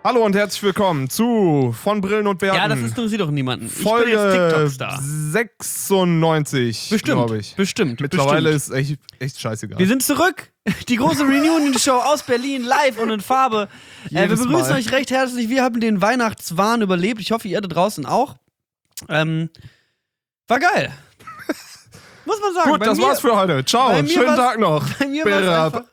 Hallo und herzlich willkommen zu Von Brillen und Bärten. Ja, das interessiert doch niemanden. Folge ich bin jetzt TikTok-Star. 96, glaube ich. Bestimmt. Mittlerweile ist echt scheißegal. Wir sind zurück. Die große Reunion-Show aus Berlin, live und in Farbe. Wir begrüßen euch recht herzlich. Wir haben den Weihnachtswahn überlebt. Ich hoffe, ihr da draußen auch. War geil. Muss man sagen. Gut, das war's für heute. Ciao, schönen Tag noch. Bei mir war's einfach,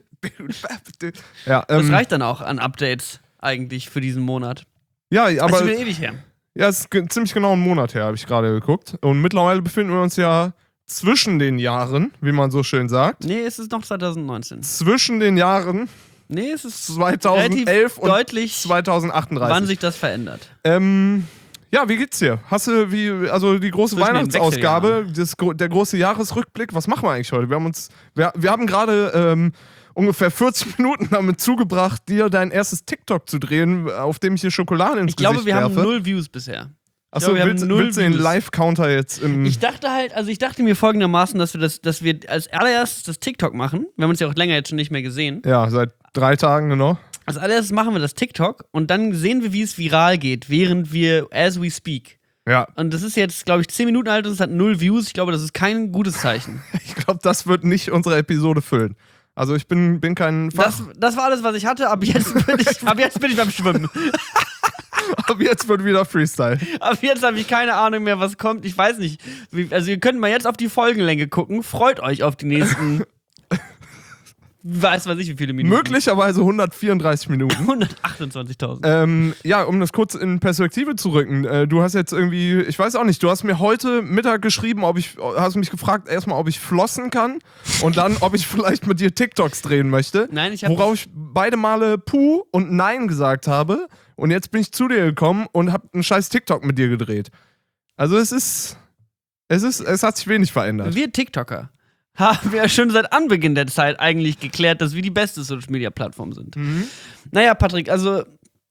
ja, das reicht dann auch an Updates eigentlich für diesen Monat. Ja, aber das ist wieder ewig her. Ja, es ist ziemlich genau ein Monat her, habe ich gerade geguckt. Und mittlerweile befinden wir uns ja zwischen den Jahren, wie man so schön sagt. Nee, es ist noch 2019. Zwischen den Jahren nee, es ist 2011 und deutlich 2038. Wann sich das verändert. Ja, wie geht's dir? Hast du also die große Zwischen den Weihnachtsausgabe, der große Jahresrückblick, was machen wir eigentlich heute? Wir haben gerade ungefähr 40 Minuten damit zugebracht, dir dein erstes TikTok zu drehen, auf dem ich hier Schokolade ins Gesicht werfe. Ich glaube, wir haben 0 Views bisher. Achso, willst du den Live-Counter jetzt im... Ich dachte mir folgendermaßen, dass wir als allererstes das TikTok machen. Wir haben uns ja auch länger jetzt schon nicht mehr gesehen. Ja, seit 3 Tagen, genau. Als allererstes machen wir das TikTok und dann sehen wir, wie es viral geht, während wir as we speak. Ja. Und das ist jetzt, glaube ich, 10 Minuten alt und es hat 0 Views. Ich glaube, das ist kein gutes Zeichen. Ich glaube, das wird nicht unsere Episode füllen. Also ich bin kein Das war alles, was ich hatte. Ab jetzt bin ich beim Schwimmen. Ab jetzt wird wieder Freestyle. Ab jetzt habe ich keine Ahnung mehr, was kommt. Ich weiß nicht. Also ihr könnt mal jetzt auf die Folgenlänge gucken. Freut euch auf die nächsten... weiß ich, wie viele Minuten. Möglicherweise 134 Minuten. 128.000. Ja, um das kurz in Perspektive zu rücken. Du hast jetzt irgendwie, ich weiß auch nicht, du hast mir heute Mittag geschrieben, hast mich gefragt, erstmal, ob ich flossen kann und dann, ob ich vielleicht mit dir TikToks drehen möchte. Nein, ich habe. Worauf ich beide Male Puh und Nein gesagt habe. Und jetzt bin ich zu dir gekommen und habe einen scheiß TikTok mit dir gedreht. Also es hat sich wenig verändert. Wir TikToker haben wir ja schon seit Anbeginn der Zeit eigentlich geklärt, dass wir die beste Social-Media-Plattform sind. Mhm. Naja, Patrick, also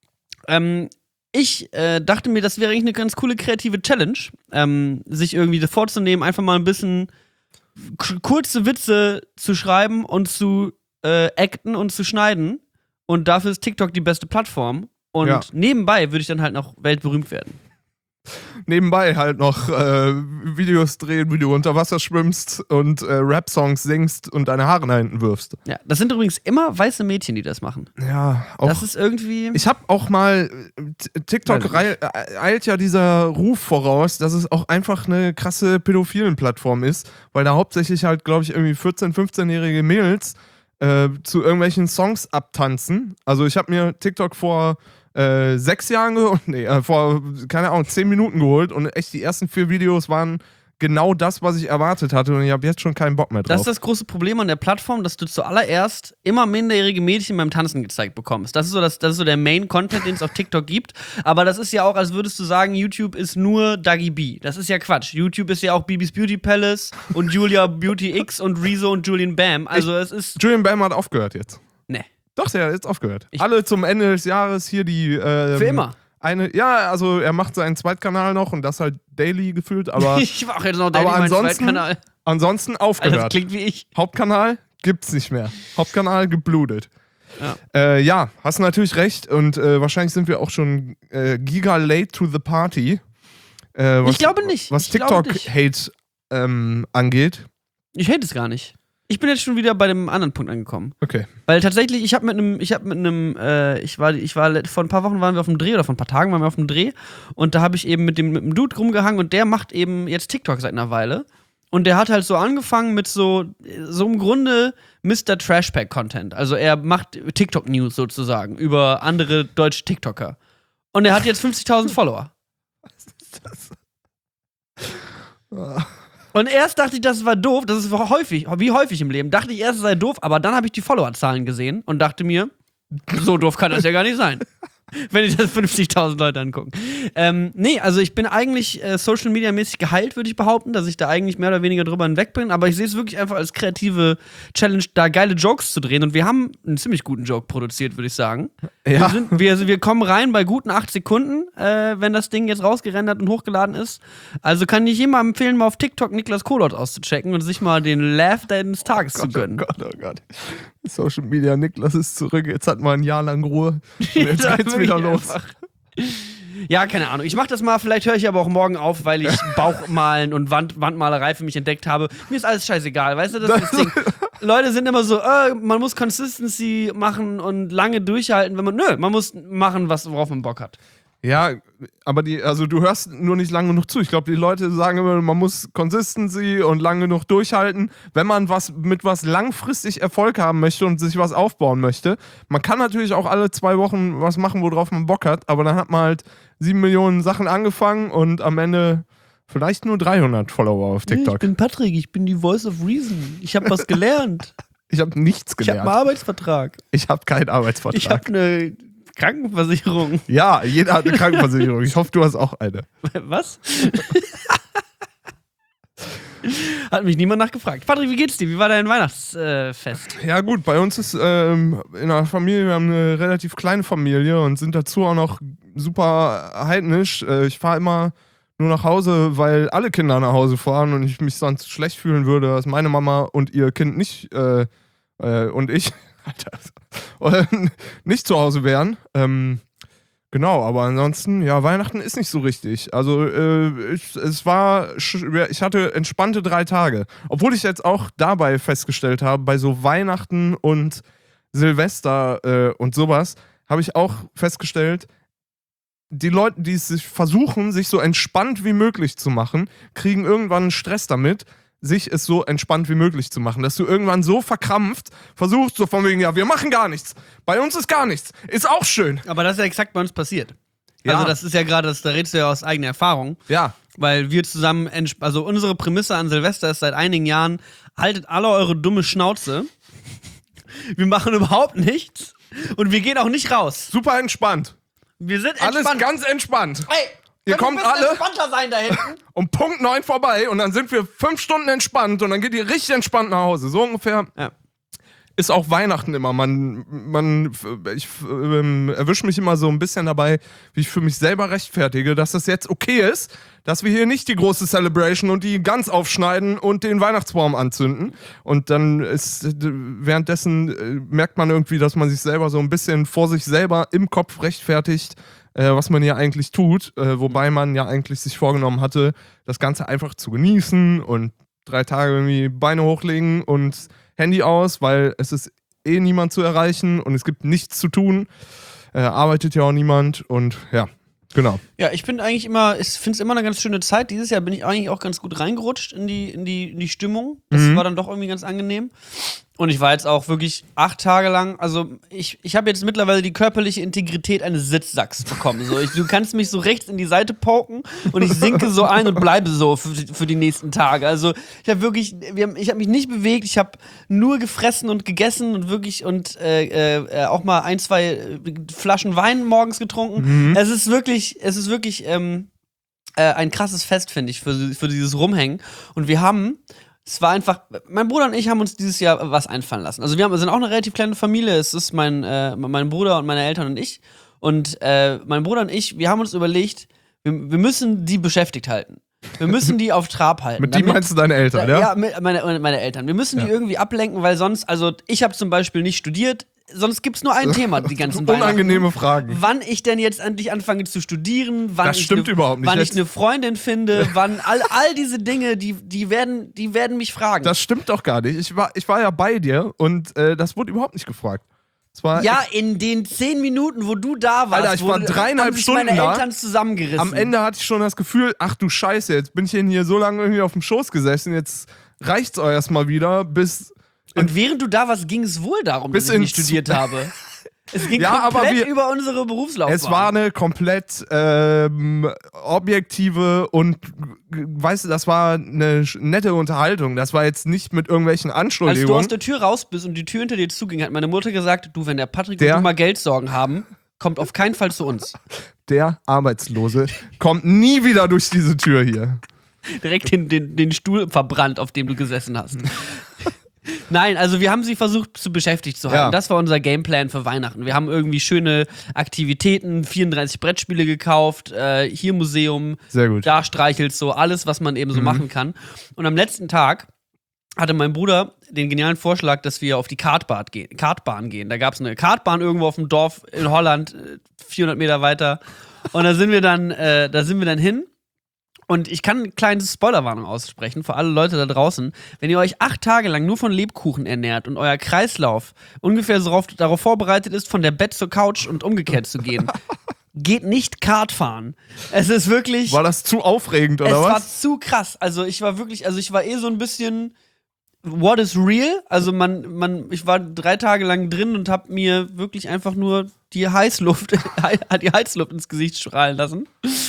ich dachte mir, das wäre eigentlich eine ganz coole kreative Challenge, sich irgendwie vorzunehmen, einfach mal ein bisschen kurze Witze zu schreiben und zu acten und zu schneiden. Und dafür ist TikTok die beste Plattform. Und nebenbei würde ich dann halt noch weltberühmt werden. Nebenbei halt noch Videos drehen, wie du unter Wasser schwimmst und Rap-Songs singst und deine Haare nach hinten wirfst. Ja, das sind übrigens immer weiße Mädchen, die das machen. Ja, auch. Das ist irgendwie... Ich habe auch mal, TikTok eilt ja dieser Ruf voraus, dass es auch einfach eine krasse Pädophilen-Plattform ist, weil da hauptsächlich halt, glaube ich, irgendwie 14-, 15-jährige Mädels zu irgendwelchen Songs abtanzen. Also ich habe mir TikTok vor 6 Jahren vor, keine Ahnung, 10 Minuten geholt und echt die ersten 4 Videos waren genau das, was ich erwartet hatte und ich habe jetzt schon keinen Bock mehr drauf. Das ist das große Problem an der Plattform, dass du zuallererst immer minderjährige Mädchen beim Tanzen gezeigt bekommst. Das ist so der Main-Content, den es auf TikTok gibt. Aber das ist ja auch, als würdest du sagen, YouTube ist nur Dagi B. Das ist ja Quatsch. YouTube ist ja auch Bibis Beauty Palace und Julia Beauty X und Rezo und Julian Bam. Also es ist... Julian Bam hat aufgehört jetzt. Nee. Doch, der hat jetzt aufgehört. Alle zum Ende des Jahres hier die... Für immer. Also er macht seinen Zweitkanal noch und das halt daily gefühlt, aber... ich mache jetzt noch daily meinen Zweitkanal. Ansonsten aufgehört. Also das klingt wie ich. Hauptkanal gibt's nicht mehr. Hauptkanal geblutet. Ja, hast natürlich recht und wahrscheinlich sind wir auch schon giga late to the party. Ich glaube nicht. Was TikTok-Hate angeht. Ich hate es gar nicht. Ich bin jetzt schon wieder bei dem anderen Punkt angekommen. Okay. Weil tatsächlich, vor ein paar Wochen waren wir auf einem Dreh oder vor ein paar Tagen waren wir auf einem Dreh und da habe ich eben mit dem Dude rumgehangen und der macht eben jetzt TikTok seit einer Weile. Und der hat halt so angefangen mit so im Grunde Mr. Trashpack-Content. Also er macht TikTok-News sozusagen über andere deutsche TikToker. Und er hat jetzt 50.000 Follower. Was ist das? Und erst dachte ich, das war doof, das ist wie häufig im Leben, dachte ich erst, es sei doof, aber dann habe ich die Followerzahlen gesehen und dachte mir, so doof kann das ja gar nicht sein. Wenn ich das 50.000 Leute angucken. Nee, also ich bin eigentlich Social-Media-mäßig geheilt, würde ich behaupten, dass ich da eigentlich mehr oder weniger drüber hinweg bin, aber ich sehe es wirklich einfach als kreative Challenge, da geile Jokes zu drehen und wir haben einen ziemlich guten Joke produziert, würde ich sagen. Ja. Wir kommen rein bei guten 8 Sekunden, wenn das Ding jetzt rausgerendert und hochgeladen ist. Also kann ich jemandem empfehlen, mal auf TikTok Niklas Kohlert auszuchecken und sich mal den Laugh des Tages zu gönnen. Oh Gott. Social Media, Niklas ist zurück, jetzt hat man ein Jahr lang Ruhe und jetzt geht's wieder los. Ja, keine Ahnung. Ich mach das mal, vielleicht höre ich aber auch morgen auf, weil ich Bauchmalen und Wandmalerei für mich entdeckt habe. Mir ist alles scheißegal, weißt du, das ist das Ding. Leute sind immer so, man muss Consistency machen und lange durchhalten, man muss machen, worauf man Bock hat. Ja, aber du hörst nur nicht lang genug zu. Ich glaube, die Leute sagen immer, man muss Consistency und lang genug durchhalten, wenn man mit was langfristig Erfolg haben möchte und sich was aufbauen möchte. Man kann natürlich auch alle 2 Wochen was machen, worauf man Bock hat, aber dann hat man halt 7 Millionen Sachen angefangen und am Ende vielleicht nur 300 Follower auf TikTok. Ich bin Patrick, ich bin die Voice of Reason. Ich habe was gelernt. Ich habe nichts gelernt. Ich habe einen Arbeitsvertrag. Ich habe keinen Arbeitsvertrag. Ich habe eine Krankenversicherung. Ja, jeder hat eine Krankenversicherung. Ich hoffe, du hast auch eine. Was? Hat mich niemand nachgefragt. Patrick, wie geht's dir? Wie war dein Weihnachtsfest? Ja gut, bei uns ist in der Familie, wir haben eine relativ kleine Familie und sind dazu auch noch super heidnisch. Ich fahre immer nur nach Hause, weil alle Kinder nach Hause fahren und ich mich sonst schlecht fühlen würde, dass meine Mama und ihr Kind nicht und ich nicht zu Hause wären. Genau, aber ansonsten, ja, Weihnachten ist nicht so richtig. Also, ich hatte entspannte 3 Tage. Obwohl ich jetzt auch dabei festgestellt habe, bei so Weihnachten und Silvester und sowas, habe ich auch festgestellt, die Leute, die es sich versuchen, sich so entspannt wie möglich zu machen, kriegen irgendwann einen Stress damit, sich es so entspannt wie möglich zu machen. Dass du irgendwann so verkrampft versuchst, so von wegen, ja, wir machen gar nichts. Bei uns ist gar nichts. Ist auch schön. Aber das ist ja exakt bei uns passiert. Ja. Also das ist ja gerade, da redest du ja aus eigener Erfahrung. Ja. Weil wir zusammen, also unsere Prämisse an Silvester ist seit einigen Jahren, haltet alle eure dumme Schnauze. Wir machen überhaupt nichts. Und wir gehen auch nicht raus. Super entspannt. Wir sind entspannt. Alles ganz entspannt. Hey, ihr kommt alle entspannter sein da hinten. um Punkt 9 vorbei und dann sind wir 5 Stunden entspannt und dann geht ihr richtig entspannt nach Hause. So ungefähr ist auch Weihnachten immer. Ich erwische mich immer so ein bisschen dabei, wie ich für mich selber rechtfertige, dass das jetzt okay ist, dass wir hier nicht die große Celebration und die Gans aufschneiden und den Weihnachtsbaum anzünden. Und dann währenddessen merkt man irgendwie, dass man sich selber so ein bisschen vor sich selber im Kopf rechtfertigt, was man ja eigentlich tut, wobei man ja eigentlich sich vorgenommen hatte, das Ganze einfach zu genießen und 3 Tage irgendwie Beine hochlegen und Handy aus, weil es ist eh niemand zu erreichen und es gibt nichts zu tun. Arbeitet ja auch niemand und ja, genau. Ja, ich bin eigentlich finde es immer eine ganz schöne Zeit. Dieses Jahr bin ich eigentlich auch ganz gut reingerutscht in die Stimmung. Das war dann doch irgendwie ganz angenehm. Und ich war jetzt auch wirklich 8 Tage lang, also ich habe jetzt mittlerweile die körperliche Integrität eines Sitzsacks bekommen. So, du kannst mich so rechts in die Seite poken und ich sinke so ein und bleibe so für die nächsten Tage. Also ich habe wirklich, ich habe mich nicht bewegt, ich habe nur gefressen und gegessen und wirklich auch mal 1, 2 Flaschen Wein morgens getrunken. Es ist wirklich ein krasses Fest, finde ich, für dieses Rumhängen. Und es war einfach, mein Bruder und ich haben uns dieses Jahr was einfallen lassen. Also wir sind auch eine relativ kleine Familie. Es ist mein Bruder und meine Eltern und ich. Und mein Bruder und ich, wir haben uns überlegt, wir müssen die beschäftigt halten. Wir müssen die auf Trab halten. Mit die meinst du deine Eltern, ja? Ja, meine Eltern. Wir müssen die irgendwie ablenken, weil sonst, also ich habe zum Beispiel nicht studiert, sonst gibt's nur ein Thema, die ganzen Weihnachten. Unangenehme Fragen. Wann ich denn jetzt endlich anfange zu studieren, das stimmt überhaupt nicht. Wann ich eine Freundin finde, wann all diese Dinge, die werden mich fragen. Das stimmt doch gar nicht. Ich war ja bei dir und das wurde überhaupt nicht gefragt. Ja, in den 10 Minuten, wo du da warst, Alter, ich war 3,5 Stunden meine da. Eltern zusammengerissen. Am Ende hatte ich schon das Gefühl, ach du Scheiße, jetzt bin ich hier so lange irgendwie auf dem Schoß gesessen, jetzt reicht's auch erstmal wieder, bis... Und während du da warst, ging es wohl darum, dass ich nicht studiert habe. Es ging komplett über unsere Berufslaufbahn. Es war eine komplett objektive und, weißt du, das war eine nette Unterhaltung. Das war jetzt nicht mit irgendwelchen Anschuldigungen. Als du aus der Tür raus bist und die Tür hinter dir zuging, hat meine Mutter gesagt, du, wenn der Patrick und du mal Geldsorgen haben, kommt auf keinen Fall zu uns. Der Arbeitslose kommt nie wieder durch diese Tür hier. Direkt den Stuhl verbrannt, auf dem du gesessen hast. Nein, also wir haben sie versucht zu beschäftigt zu halten. Ja. Das war unser Gameplan für Weihnachten. Wir haben irgendwie schöne Aktivitäten, 34 Brettspiele gekauft, hier Museum, sehr gut. Da Streichels, so alles, was man eben so machen kann. Und am letzten Tag hatte mein Bruder den genialen Vorschlag, dass wir auf die Kartbahn gehen. Da gab es eine Kartbahn irgendwo auf dem Dorf in Holland, 400 Meter weiter. Und da sind wir dann hin. Und ich kann eine kleine Spoilerwarnung aussprechen für alle Leute da draußen. Wenn ihr euch 8 Tage lang nur von Lebkuchen ernährt und euer Kreislauf ungefähr so darauf vorbereitet ist, von der Bett zur Couch und umgekehrt zu gehen, geht nicht Kart fahren. Es ist wirklich... War das zu aufregend, oder was? Es war zu krass. Also ich war so ein bisschen... What is real? Also ich war 3 Tage lang drin und hab mir wirklich einfach nur die Heizluft ins Gesicht strahlen lassen.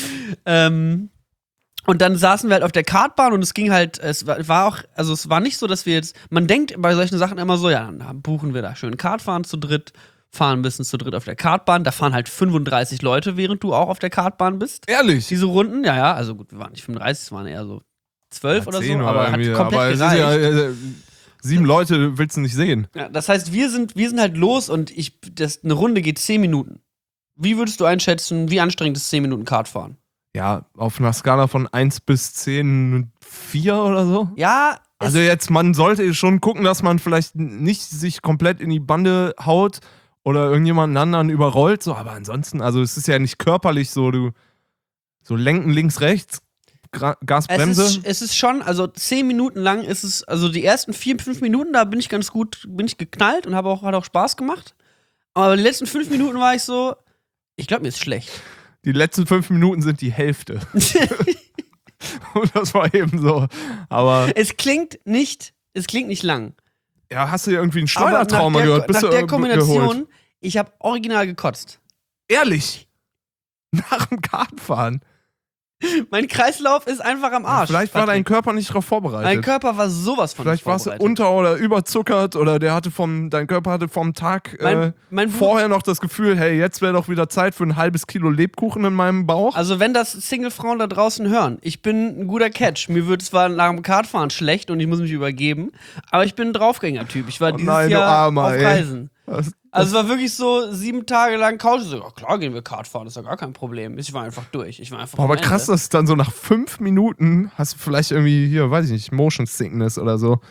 Und dann saßen wir halt auf der Kartbahn und es ging halt, es war nicht so, dass wir jetzt, man denkt bei solchen Sachen immer so, ja, dann buchen wir da schön Kartfahren zu dritt, fahren ein bisschen zu dritt auf der Kartbahn, da fahren halt 35 Leute, während du auch auf der Kartbahn bist. Ehrlich? Diese Runden, ja, also gut, wir waren nicht 35, es waren eher so 12 oder so, aber hat komplett aber gereicht. Ja, 7 Leute willst du nicht sehen. Ja, das heißt, wir sind halt los und eine Runde geht 10 Minuten. Wie würdest du einschätzen, wie anstrengend ist 10 Minuten Kartfahren? Ja, auf einer Skala von 1 bis 10, 4 oder so. Ja. Also jetzt, man sollte schon gucken, dass man vielleicht nicht sich komplett in die Bande haut oder irgendjemanden anderen überrollt, so, aber ansonsten, also es ist ja nicht körperlich so, so lenken links, rechts, Gasbremse. Es ist schon, also 10 Minuten lang ist es, also die ersten 4, 5 Minuten, da bin ich geknallt und hat auch Spaß gemacht. Aber die letzten 5 Minuten war ich so, ich glaube, mir ist schlecht. Die letzten 5 Minuten sind die Hälfte. Und das war eben so. Aber es klingt nicht lang. Ja, hast du ja irgendwie ein Schleudertrauma gehört? Bist nach du der Kombination, geholt? ich habe original gekotzt. Ehrlich? Nach dem Kartfahren? Mein Kreislauf ist einfach am Arsch. Vielleicht war dein Körper nicht darauf vorbereitet. Mein Körper war sowas von Vielleicht warst du unter- oder überzuckert oder dein Körper hatte vom Tag mein vorher noch das Gefühl, hey, jetzt wäre doch wieder Zeit für ein halbes Kilo Lebkuchen in meinem Bauch. Also wenn das Single-Frauen da draußen hören, ich bin ein guter Catch. Mir wird zwar nach dem Kartfahren schlecht und ich muss mich übergeben, aber ich bin ein Draufgänger-Typ. Ich war dieses Jahr auf Reisen. Also es war wirklich so 7 Tage lang Couch. So, ja, klar gehen wir Kart fahren, das ist ja gar kein Problem. Ich war einfach durch. Aber krass, dass dann so nach 5 Minuten hast du vielleicht irgendwie hier, weiß ich nicht, Motion Sickness oder so.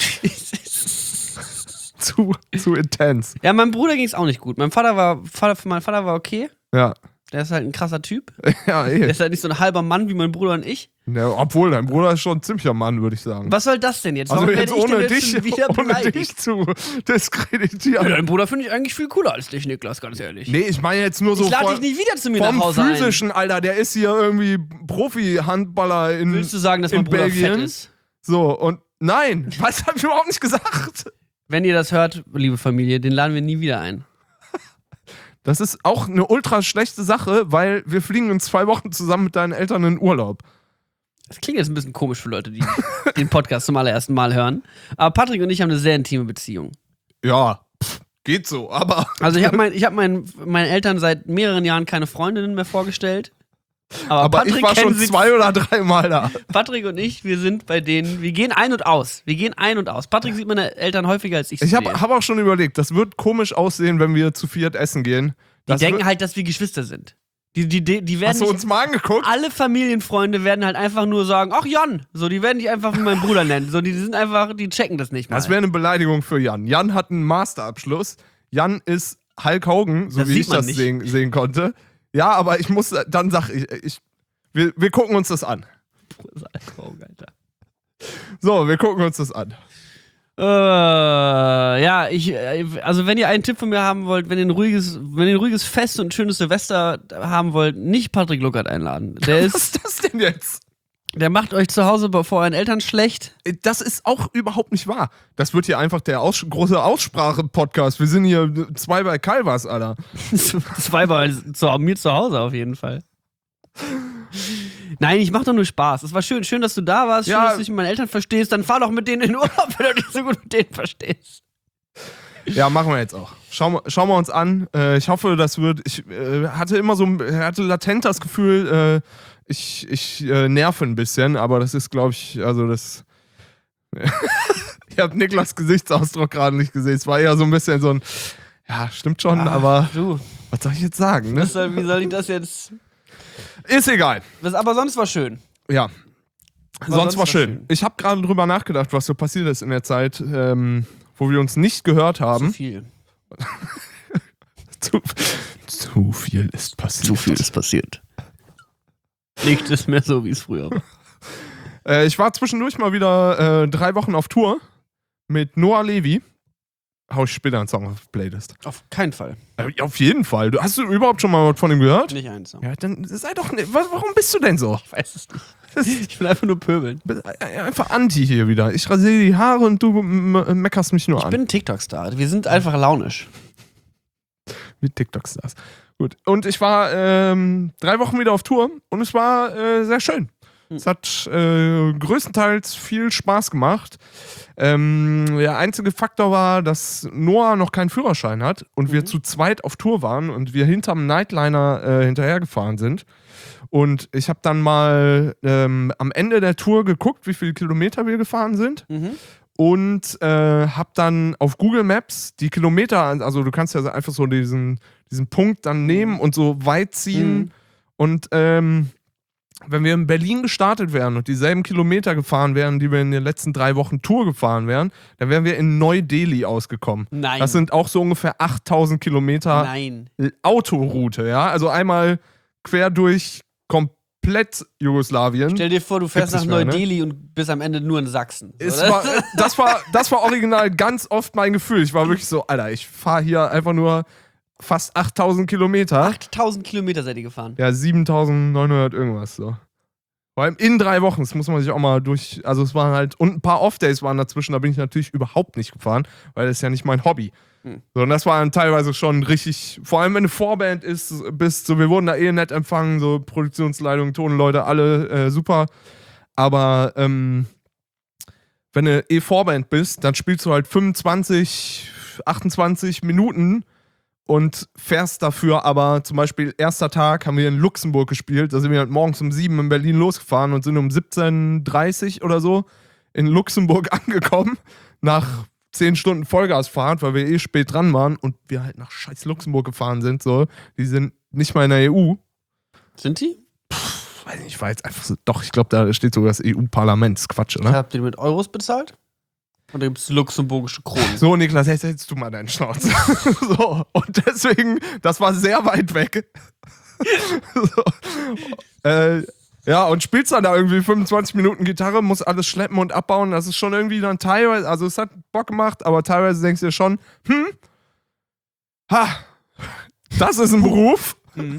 zu intens. Ja, meinem Bruder ging es auch nicht gut. Mein Vater war okay. Ja. Der ist halt ein krasser Typ. Ja, Der ist halt nicht so ein halber Mann wie mein Bruder und ich. Ja, obwohl, dein Bruder ist schon ein ziemlicher Mann, würde ich sagen. Was soll das denn jetzt? Also Warum jetzt ohne dich zu diskreditieren. Ja, dein Bruder finde ich eigentlich viel cooler als dich, Niklas, ganz ehrlich. Nee, ich meine jetzt nur so ich lade dich nicht wieder zu mir nach Hause physischen, Alter, der ist hier irgendwie Profi-Handballer in Belgien. Willst du sagen, dass mein Bruder fett ist? So, und nein, was hab ich überhaupt nicht gesagt? Wenn ihr das hört, liebe Familie, den laden wir nie wieder ein. Das ist auch eine ultra schlechte Sache, weil wir fliegen in 2 Wochen zusammen mit deinen Eltern in Urlaub. Das klingt jetzt ein bisschen komisch für Leute, die den Podcast zum allerersten Mal hören. Aber Patrick und ich haben eine sehr intime Beziehung. Ja, geht so, aber... Also ich hab meinen Eltern seit mehreren Jahren keine Freundinnen mehr vorgestellt. Aber Patrick ich war schon 2 oder 3 Mal da. Patrick und ich, wir sind bei denen, wir gehen ein und aus. Patrick sieht meine Eltern häufiger als ich. Ich hab auch schon überlegt, das wird komisch aussehen, wenn wir zu 4 essen gehen. Die denken halt, dass wir Geschwister sind. Die werden Hast du uns mal angeguckt? Alle Familienfreunde werden halt einfach nur sagen, ach Jan, so, die werden dich einfach wie mein Bruder nennen. So, die checken das nicht mal. Das wäre eine Beleidigung für Jan. Jan hat einen Masterabschluss. Jan ist Hulk Hogan, so wie ich das sehen konnte. Ja, aber ich muss, dann sag ich, wir gucken uns das an. So, wir gucken uns das an. Ja, also wenn ihr einen Tipp von mir haben wollt, wenn ihr ein ruhiges Fest und ein schönes Silvester haben wollt, nicht Patrick Luckert einladen. Was ist das denn jetzt? Der macht euch zu Hause vor euren Eltern schlecht. Das ist auch überhaupt nicht wahr. Das wird hier einfach der große Aussprache-Podcast. Wir sind hier 2 bei Calvas, Alter. 2 bei mir zu Hause auf jeden Fall. Nein, ich mach doch nur Spaß. Es war schön, dass du da warst. Schön, dass du dich mit meinen Eltern verstehst. Dann fahr doch mit denen in Urlaub, wenn du dich so gut mit denen verstehst. Ja, machen wir jetzt auch. Schauen wir uns an. Ich hoffe, das wird. Ich hatte latent das Gefühl, ich nerve ein bisschen, aber das ist, glaube ich, also das. Ich habe Niklas Gesichtsausdruck gerade nicht gesehen. Es war eher so ein bisschen so ein. Ja, stimmt schon, aber. Du. Was soll ich jetzt sagen, ne? Wie soll ich das jetzt. Ist egal. Aber sonst war schön. Ja. Sonst war schön. Ich habe gerade drüber nachgedacht, was so passiert ist in der Zeit, wo wir uns nicht gehört haben. Zu viel. Zu viel ist passiert. Zu viel ist passiert. Nicht ist mehr so, wie es früher war. Ich war zwischendurch mal wieder 3 Wochen auf Tour mit Noah Levi. Hau ich später einen Song auf die Playlist. Auf keinen Fall. Auf jeden Fall. Hast du überhaupt schon mal was von ihm gehört? Nicht einen Song. Ja, dann sei doch nicht. Warum bist du denn so? Ich weiß es nicht. Ich will einfach nur pöbeln. Einfach Anti hier wieder. Ich rasiere die Haare und du meckerst mich nur an. Ich bin ein TikTok-Star. Wir sind einfach launisch. Wie TikTok-Stars. Gut. Und ich war 3 Wochen wieder auf Tour und es war sehr schön. Es hat größtenteils viel Spaß gemacht. Der einzige Faktor war, dass Noah noch keinen Führerschein hat und wir zu zweit auf Tour waren und wir hinterm Nightliner hinterhergefahren sind. Und ich habe dann mal am Ende der Tour geguckt, wie viele Kilometer wir gefahren sind. Und habe dann auf Google Maps die Kilometer, also du kannst ja einfach so diesen Punkt dann nehmen und so weit ziehen. Und wenn wir in Berlin gestartet wären und dieselben Kilometer gefahren wären, die wir in den letzten 3 Wochen Tour gefahren wären, dann wären wir in Neu-Delhi ausgekommen. Nein. Das sind auch so ungefähr 8000 Kilometer Autoroute, ja. Also einmal quer durch komplett Jugoslawien. Stell dir vor, du fährst nach Neu-Delhi und bist am Ende nur in Sachsen. Das war original ganz oft mein Gefühl. Ich war wirklich so, Alter, ich fahre hier einfach nur fast 8000 Kilometer. 8000 Kilometer seid ihr gefahren? Ja, 7900 irgendwas so. Vor allem in 3 Wochen, das muss man sich auch mal durch, also es waren halt, und ein paar Off-Days waren dazwischen, da bin ich natürlich überhaupt nicht gefahren, weil das ist ja nicht mein Hobby. So, und das war dann teilweise schon richtig, vor allem wenn eine Vorband bist, so, wir wurden da nett empfangen, so Produktionsleitung, Tonleute, alle super. Aber wenn du Vorband bist, dann spielst du halt 25, 28 Minuten und fährst dafür aber, zum Beispiel erster Tag haben wir in Luxemburg gespielt, da sind wir halt morgens um 7 in Berlin losgefahren und sind um 17:30 oder so in Luxemburg angekommen, nach 10 Stunden Vollgasfahrt, weil wir spät dran waren und wir halt nach scheiß Luxemburg gefahren sind, so. Die sind nicht mal in der EU. Sind die? Weiß nicht, ich war jetzt einfach so, doch, ich glaube, da steht sogar das EU-Parlament, Quatsch, oder? Habt ihr mit Euros bezahlt? Oder gibt es luxemburgische Kronen? So, Niklas, jetzt hältst du mal deinen Schnauze. So, und deswegen, das war sehr weit weg. So, ja, und spielst dann da irgendwie 25 Minuten Gitarre, musst alles schleppen und abbauen. Das ist schon irgendwie dann teilweise, also es hat Bock gemacht, aber teilweise denkst du dir schon, das ist ein Beruf.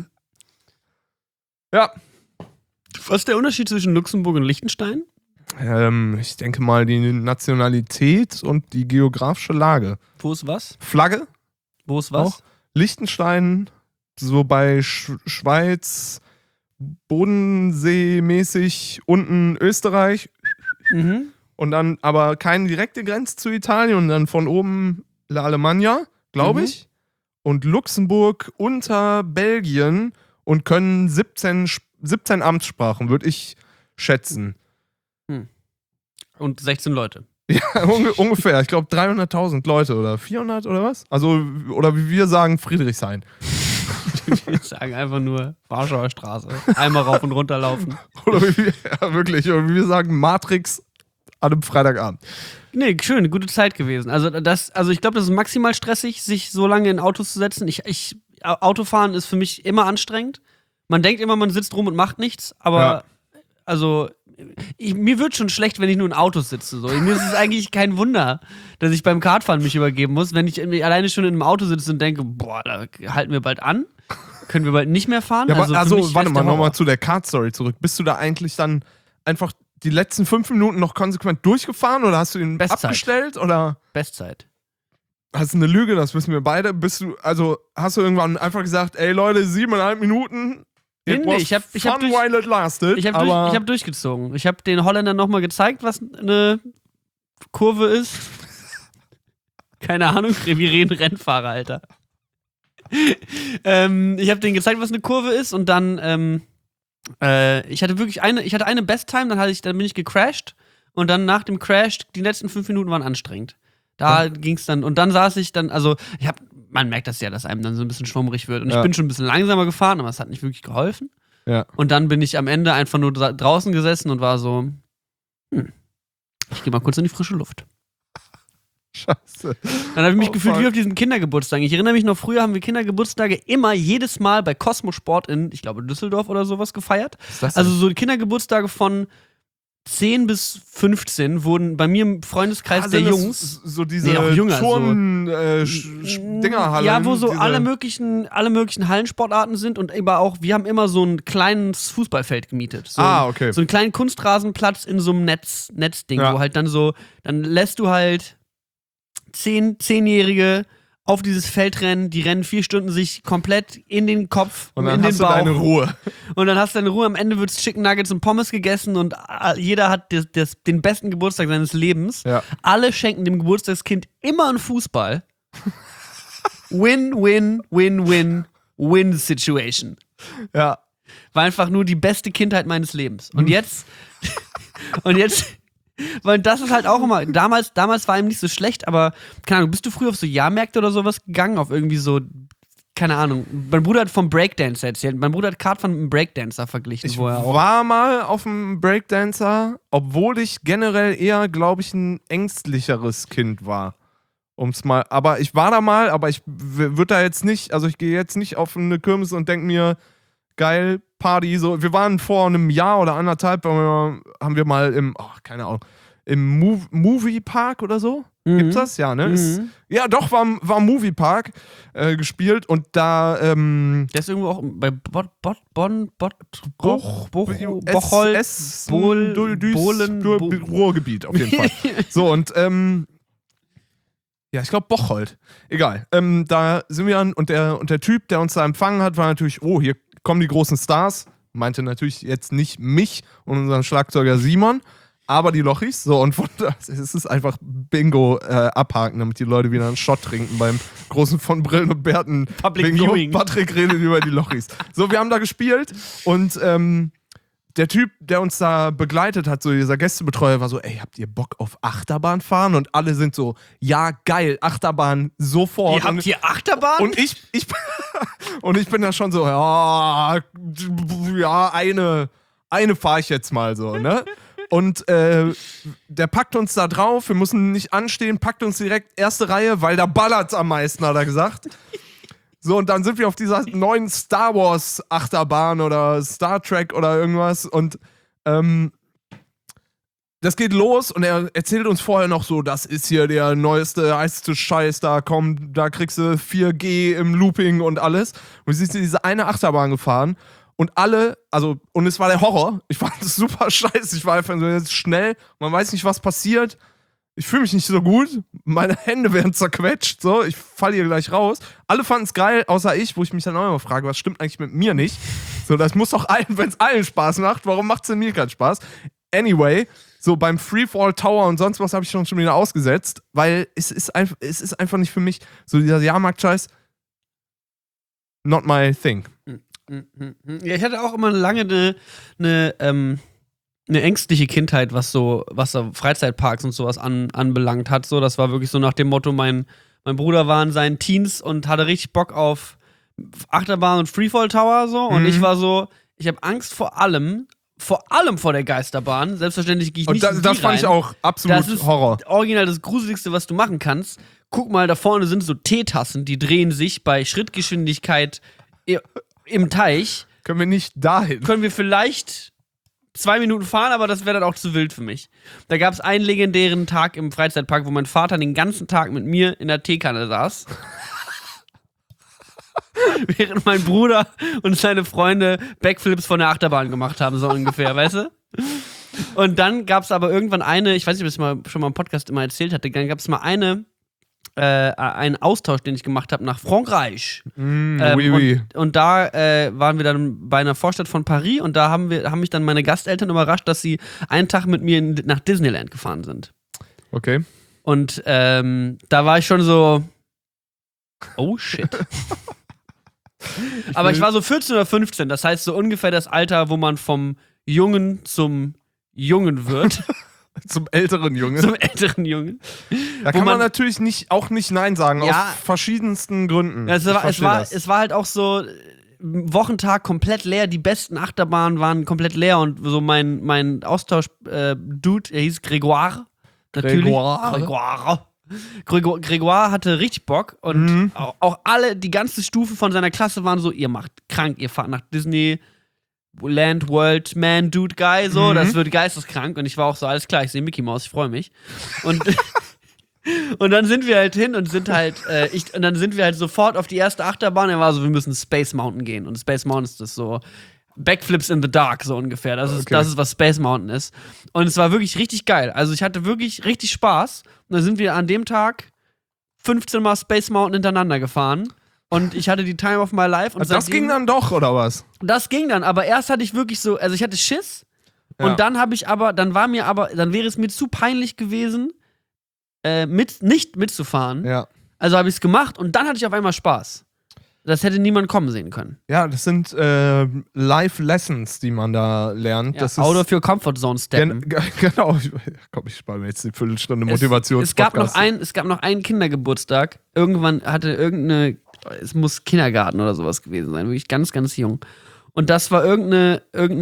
Ja. Was ist der Unterschied zwischen Luxemburg und Liechtenstein? Ich denke mal die Nationalität und die geografische Lage. Wo ist was? Flagge. Wo ist was? Auch. Liechtenstein, so bei Schweiz, Bodensee-mäßig, unten Österreich. Und dann aber keine direkte Grenze zu Italien und dann von oben La Alemannia, glaube ich. Und Luxemburg unter Belgien und können 17 Amtssprachen, würde ich schätzen. Und 16 Leute. Ja, ungefähr. Ich glaube 300.000 Leute oder 400 oder was? Also, oder wie wir sagen, Friedrichshain. Wir sagen einfach nur Warschauer Straße. Einmal rauf und runter laufen. Oder wie wir, ja, wirklich. Oder wie wir sagen, Matrix an einem Freitagabend. Nee, schön, eine gute Zeit gewesen. Also ich glaube, das ist maximal stressig, sich so lange in Autos zu setzen. Autofahren ist für mich immer anstrengend. Man denkt immer, man sitzt rum und macht nichts, aber mir wird schon schlecht, wenn ich nur in Autos sitze. So. Mir ist es eigentlich kein Wunder, dass ich beim Kartfahren mich übergeben muss, wenn ich alleine schon in einem Auto sitze und denke, boah, da halten wir bald an. Können wir bald nicht mehr fahren? Ja, also warte mal, nochmal zu der Kart-Story zurück. Bist du da eigentlich dann einfach die letzten 5 Minuten noch konsequent durchgefahren oder hast du ihn abgestellt? Oder? Bestzeit. Hast du eine Lüge, das wissen wir beide. Hast du irgendwann einfach gesagt, ey Leute, 7,5 Minuten. Nee, ich hab durchgezogen. Ich habe den Holländern nochmal gezeigt, was eine Kurve ist. Keine Ahnung, wir reden Rennfahrer, Alter. Ich habe denen gezeigt, was eine Kurve ist und dann, ich hatte eine Besttime, dann bin ich gecrashed und dann nach dem Crash, die letzten 5 Minuten waren anstrengend. Da ging's dann, und dann saß ich dann, also man merkt das ja, dass einem dann so ein bisschen schwummrig wird und ich bin schon ein bisschen langsamer gefahren, aber es hat nicht wirklich geholfen. Ja. Und dann bin ich am Ende einfach nur draußen gesessen und war so, Ich gehe mal kurz in die frische Luft. Scheiße. Dann habe ich mich gefühlt wie auf diesen Kindergeburtstagen. Ich erinnere mich noch, früher haben wir Kindergeburtstage immer jedes Mal bei Cosmosport in, ich glaube, Düsseldorf oder sowas gefeiert. Was ist das denn? Also so Kindergeburtstage von 10 bis 15 wurden bei mir im Freundeskreis der Jungs. So diese Nee, auch jünger, Dingerhallen. Ja, wo so diese, alle möglichen Hallensportarten sind und aber auch, wir haben immer so ein kleines Fußballfeld gemietet. So, okay. So einen kleinen Kunstrasenplatz in so einem Netzding, Ja. wo halt dann lässt du halt 10-Jährige auf dieses Feld rennen, die rennen 4 Stunden sich komplett in den Kopf und in dann den hast du Bauch. deine Ruhe. Und dann hast du deine Ruhe, am Ende wird's Chicken Nuggets und Pommes gegessen und jeder hat den besten Geburtstag seines Lebens. Ja. Alle schenken dem Geburtstagskind immer einen Fußball. Win-Situation. Ja. War einfach nur die beste Kindheit meines Lebens. Und jetzt weil das ist halt auch immer, damals war ihm nicht so schlecht, aber, keine Ahnung, bist du früher auf so Jahrmärkte oder sowas gegangen? Auf irgendwie so, keine Ahnung. Mein Bruder hat vom Breakdancer erzählt. Mein Bruder hat Kart von einem Breakdancer verglichen. Ich war mal auf dem Breakdancer, obwohl ich generell eher, glaube ich, ein ängstlicheres Kind war. Aber ich war da mal, aber ich würde da jetzt nicht, also ich gehe jetzt nicht auf eine Kirmes und denke mir, geil, Party, so. Wir waren vor einem Jahr oder anderthalb, haben wir mal keine Ahnung, im Moviepark oder so. Gibt's das? Ja, ne? Ja, doch, war Moviepark gespielt und da, der ist irgendwo auch bei Ruhrgebiet auf jeden Fall. So, und, ja, ich glaube Bocholt. Egal. Da sind wir und der Typ, der uns da empfangen hat, war natürlich, hier kommen die großen Stars. Meinte natürlich jetzt nicht mich und unseren Schlagzeuger Simon, aber die Lochis. So, und es ist einfach Bingo abhaken, damit die Leute wieder einen Shot trinken beim großen von Brillen und Bärten Public Bingo. Viewing. Patrick redet über die Lochis. So, wir haben da gespielt und der Typ, der uns da begleitet hat, so dieser Gästebetreuer, war so, ey, habt ihr Bock auf Achterbahn fahren? Und alle sind so, ja, geil, Achterbahn, sofort. Ihr habt hier Achterbahn? Und ich und ich bin da schon so, ja, eine fahre ich jetzt mal so, ne? Und der packt uns da drauf, wir müssen nicht anstehen, packt uns direkt erste Reihe, weil da ballert's am meisten, hat er gesagt. So, und dann sind wir auf dieser neuen Star Wars Achterbahn oder Star Trek oder irgendwas und das geht los und er erzählt uns vorher noch so, das ist hier der neueste, heißeste Scheiß, da kriegst du 4G im Looping und alles. Und wir sind diese eine Achterbahn gefahren und und es war der Horror. Ich fand es super scheiße, ich war einfach so jetzt schnell, man weiß nicht, was passiert. Ich fühle mich nicht so gut, meine Hände werden zerquetscht, so, ich falle hier gleich raus. Alle fanden es geil, außer ich, wo ich mich dann auch immer frage, was stimmt eigentlich mit mir nicht? So, das muss doch wenn es allen Spaß macht, warum macht es denn mir keinen Spaß? Anyway, so beim Freefall Tower und sonst was habe ich schon wieder ausgesetzt, weil es ist einfach nicht für mich, so dieser Jahrmarkt-Scheiß, not my thing. Ja, ich hatte auch immer lange eine ängstliche Kindheit, was so Freizeitparks und sowas anbelangt hat. So, das war wirklich so nach dem Motto, mein Bruder war in seinen Teens und hatte richtig Bock auf Achterbahn und Freefall Tower so. Und ich war so, ich habe Angst vor allem vor der Geisterbahn. Selbstverständlich gehe ich nicht in die das fand rein. Ich auch absolut das ist Horror. Original das Gruseligste, was du machen kannst. Guck mal, da vorne sind so Teetassen, die drehen sich bei Schrittgeschwindigkeit im Teich. Können wir nicht dahin? Können wir vielleicht 2 Minuten fahren, aber das wäre dann auch zu wild für mich. Da gab es einen legendären Tag im Freizeitpark, wo mein Vater den ganzen Tag mit mir in der Teekanne saß. Während mein Bruder und seine Freunde Backflips von der Achterbahn gemacht haben, so ungefähr, weißt du? Und dann gab es aber irgendwann ich weiß nicht, ob ich das schon mal im Podcast immer erzählt hatte, dann gab es mal einen Austausch, den ich gemacht habe nach Frankreich. Oui. Und da waren wir dann bei einer Vorstadt von Paris und da haben mich dann meine Gasteltern überrascht, dass sie einen Tag mit mir nach Disneyland gefahren sind. Okay. Und da war ich schon so, oh shit. Aber ich war so 14 oder 15, das heißt so ungefähr das Alter, wo man vom Jungen zum Jungen wird. Zum älteren Jungen. Zum älteren Jungen. Da kann man natürlich auch nicht Nein sagen, Ja, aus verschiedensten Gründen. Ja, es war halt auch so, Wochentag komplett leer, die besten Achterbahnen waren komplett leer und so mein Austausch-Dude, er hieß Grégoire. Natürlich. Grégoire hatte richtig Bock und auch alle, die ganze Stufe von seiner Klasse waren so, ihr macht krank, ihr fahrt nach Disney Land, World, Man, Dude, Guy, so, das wird geisteskrank und ich war auch so, alles klar, ich sehe Mickey Mouse, ich freue mich. Und und dann sind wir halt hin und sind halt, und dann sind wir halt sofort auf die erste Achterbahn. Er war so, wir müssen Space Mountain gehen. Und Space Mountain ist das so Backflips in the Dark, so ungefähr. Das ist, was Space Mountain ist. Und es war wirklich richtig geil. Also ich hatte wirklich richtig Spaß. Und dann sind wir an dem Tag 15 Mal Space Mountain hintereinander gefahren. Und ich hatte die Time of my life. Und das ging dann doch, oder was? Das ging dann, aber erst hatte ich wirklich so, also ich hatte Schiss. Ja. Und dann dann wäre es mir zu peinlich gewesen, nicht mitzufahren. Ja. Also habe ich es gemacht und dann hatte ich auf einmal Spaß. Das hätte niemand kommen sehen können. Ja, das sind Life Lessons, die man da lernt. Ja, das out of your comfort zone steppen. Genau. Ich spare mir jetzt eine Viertelstunde Motivationspodcast. Es gab noch einen Kindergeburtstag. Irgendwann hatte es muss Kindergarten oder sowas gewesen sein. Wirklich ganz, ganz jung. Und das war irgendeine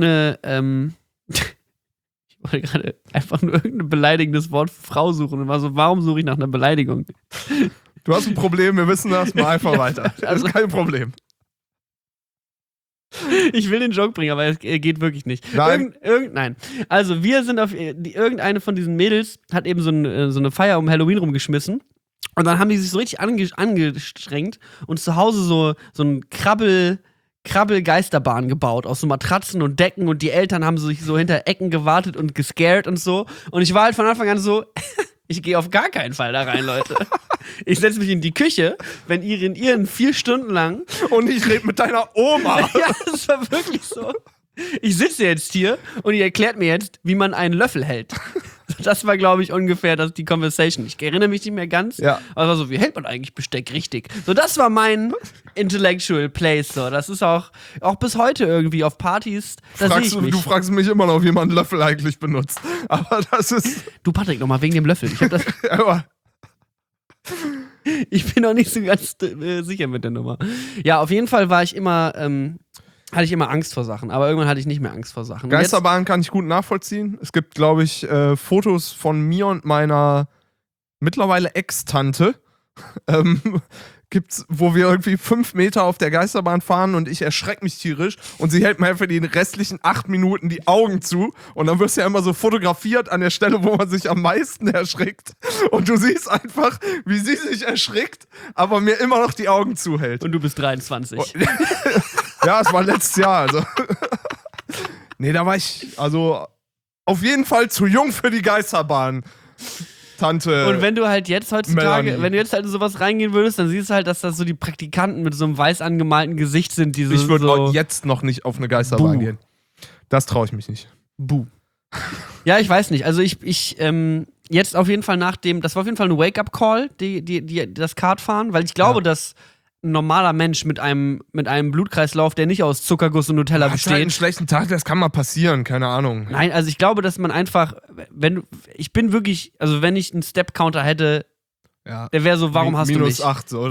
ich wollte gerade einfach nur irgendein beleidigendes Wort für Frau suchen und war so, warum suche ich nach einer Beleidigung? Du hast ein Problem, wir wissen das, mal einfach weiter. Das ist kein Problem. Ich will den Joke bringen, aber es geht wirklich nicht. Nein. Nein. Also wir sind irgendeine von diesen Mädels hat eben so eine Feier um Halloween rumgeschmissen und dann haben die sich so richtig angestrengt und zu Hause so ein Krabbel-Geisterbahn gebaut aus so Matratzen und Decken und die Eltern haben sich so hinter Ecken gewartet und gescared und so. Und ich war halt von Anfang an so, ich gehe auf gar keinen Fall da rein, Leute. Ich setze mich in die Küche, wenn ihr in ihren 4 Stunden lang und ich rede mit deiner Oma. Ja, das war wirklich so. Ich sitze jetzt hier und ihr erklärt mir jetzt, wie man einen Löffel hält. Das war, glaube ich, ungefähr die Conversation. Ich erinnere mich nicht mehr ganz. Ja. Aber so, wie hält man eigentlich Besteck richtig? So, das war mein intellectual place. So. Das ist auch bis heute irgendwie auf Partys. Du fragst mich immer noch, wie man einen Löffel eigentlich benutzt. Aber das ist. Du, Patrick, nochmal wegen dem Löffel. Ich bin noch nicht so ganz sicher mit der Nummer. Ja, auf jeden Fall hatte ich immer Angst vor Sachen, aber irgendwann hatte ich nicht mehr Angst vor Sachen. Geisterbahn kann ich gut nachvollziehen. Es gibt, glaube ich, Fotos von mir und meiner mittlerweile Ex-Tante, gibt's, wo wir irgendwie 5 Meter auf der Geisterbahn fahren und ich erschrecke mich tierisch und sie hält mir für die restlichen 8 Minuten die Augen zu und dann wirst du ja immer so fotografiert an der Stelle, wo man sich am meisten erschrickt und du siehst einfach, wie sie sich erschrickt, aber mir immer noch die Augen zuhält. Und du bist 23. Ja, es war letztes Jahr, also. Nee, da war ich, also, auf jeden Fall zu jung für die Geisterbahn, Tante. Und wenn du halt jetzt heutzutage, Melanie. wenn du jetzt halt in sowas reingehen würdest, dann siehst du halt, dass das so die Praktikanten mit so einem weiß angemalten Gesicht sind, die so. Ich würde jetzt noch nicht auf eine Geisterbahn gehen. Das traue ich mich nicht. Buh. Ja, ich weiß nicht. Also ich jetzt auf jeden Fall das war auf jeden Fall ein Wake-up-Call, das Kartfahren, weil ich glaube, dass ein normaler Mensch mit einem Blutkreislauf, der nicht aus Zuckerguss und Nutella besteht. Halt einen schlechten Tag, das kann mal passieren, keine Ahnung. Nein, also ich glaube, dass man einfach, wenn ich einen Step-Counter hätte, der wäre so, warum hast du mich? -8 so.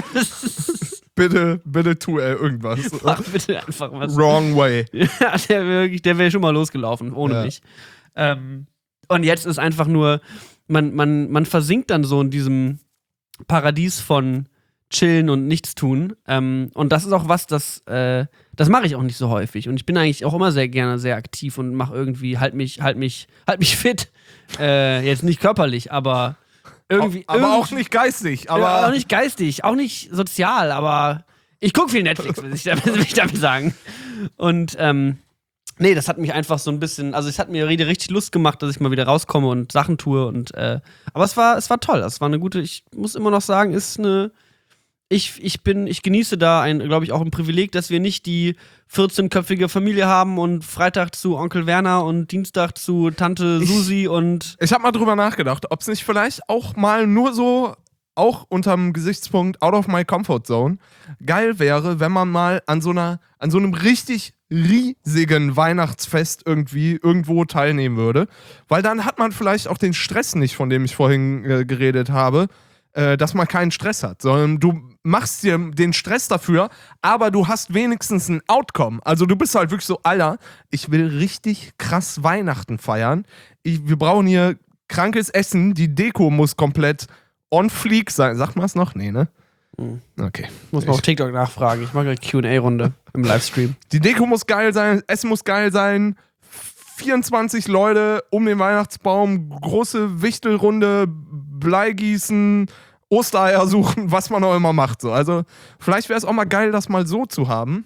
Bitte tu irgendwas. Mach bitte einfach was. Wrong way. Ja, der wäre schon mal losgelaufen, ohne mich. Und jetzt ist einfach nur, man versinkt dann so in diesem Paradies von Chillen und Nichtstun. Und das ist auch was, das mache ich auch nicht so häufig. Und ich bin eigentlich auch immer sehr gerne sehr aktiv und mache irgendwie, halt mich fit. Jetzt nicht körperlich, aber irgendwie. Aber auch nicht geistig. Auch nicht geistig, auch nicht sozial, aber ich gucke viel Netflix, will ich damit sagen. Und nee, das hat mich einfach so ein bisschen, also es hat mir richtig Lust gemacht, dass ich mal wieder rauskomme und Sachen tue. Und aber es war toll. Es war eine gute, ich muss immer noch sagen, ich genieße da glaube ich, auch ein Privileg, dass wir nicht die 14-köpfige Familie haben und Freitag zu Onkel Werner und Dienstag zu Tante Susi und. Ich habe mal drüber nachgedacht, ob es nicht vielleicht auch mal nur so, auch unterm Gesichtspunkt out of my comfort zone, geil wäre, wenn man mal an so einem richtig riesigen Weihnachtsfest irgendwo teilnehmen würde. Weil dann hat man vielleicht auch den Stress nicht, von dem ich vorhin geredet habe, dass man keinen Stress hat, sondern du machst dir den Stress dafür, aber du hast wenigstens ein Outcome. Also du bist halt wirklich so, Alter, ich will richtig krass Weihnachten feiern. Wir brauchen hier krankes Essen, die Deko muss komplett on fleek sein. Sagt man es noch? Nee, ne? Okay. Muss man auf TikTok nachfragen. Ich mache gleich Q&A-Runde im Livestream. Die Deko muss geil sein, Essen muss geil sein. 24 Leute um den Weihnachtsbaum, große Wichtelrunde, Bleigießen, Ostereier suchen, was man auch immer macht. So. Also vielleicht wäre es auch mal geil, das mal so zu haben.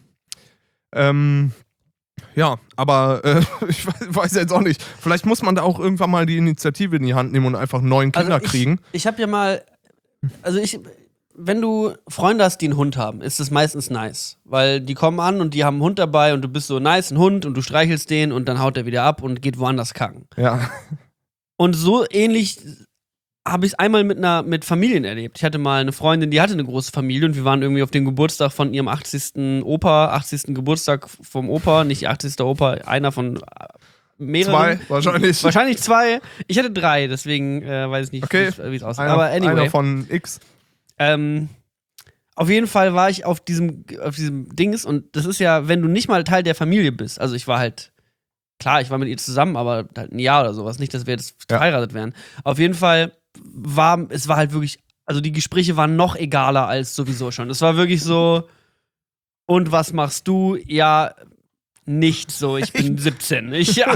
Ja, aber ich weiß jetzt auch nicht. Vielleicht muss man da auch irgendwann mal die Initiative in die Hand nehmen und einfach einen neuen Kinder kriegen. Ich habe ja mal, wenn du Freunde hast, die einen Hund haben, ist das meistens nice. Weil die kommen an und die haben einen Hund dabei und du bist so nice, ein Hund, und du streichelst den und dann haut er wieder ab und geht woanders kacken. Ja. Und so ähnlich habe ich es einmal mit Familien erlebt. Ich hatte mal eine Freundin, die hatte eine große Familie und wir waren irgendwie auf dem Geburtstag von ihrem 80. Geburtstag vom Opa, nicht 80. Opa, einer von mehreren. 2, wahrscheinlich. Wahrscheinlich 2. Ich hatte 3, deswegen weiß ich nicht, wie es aussieht. Aber anyway. Einer von X. Auf jeden Fall war ich auf diesem Dings, und das ist ja, wenn du nicht mal Teil der Familie bist, also ich war halt, klar, ich war mit ihr zusammen, aber halt ein Jahr oder sowas, nicht, dass wir jetzt verheiratet wären. Auf jeden Fall war halt wirklich, also die Gespräche waren noch egaler als sowieso schon. Es war wirklich so, und was machst du? Ja, nichts so, ich bin 17.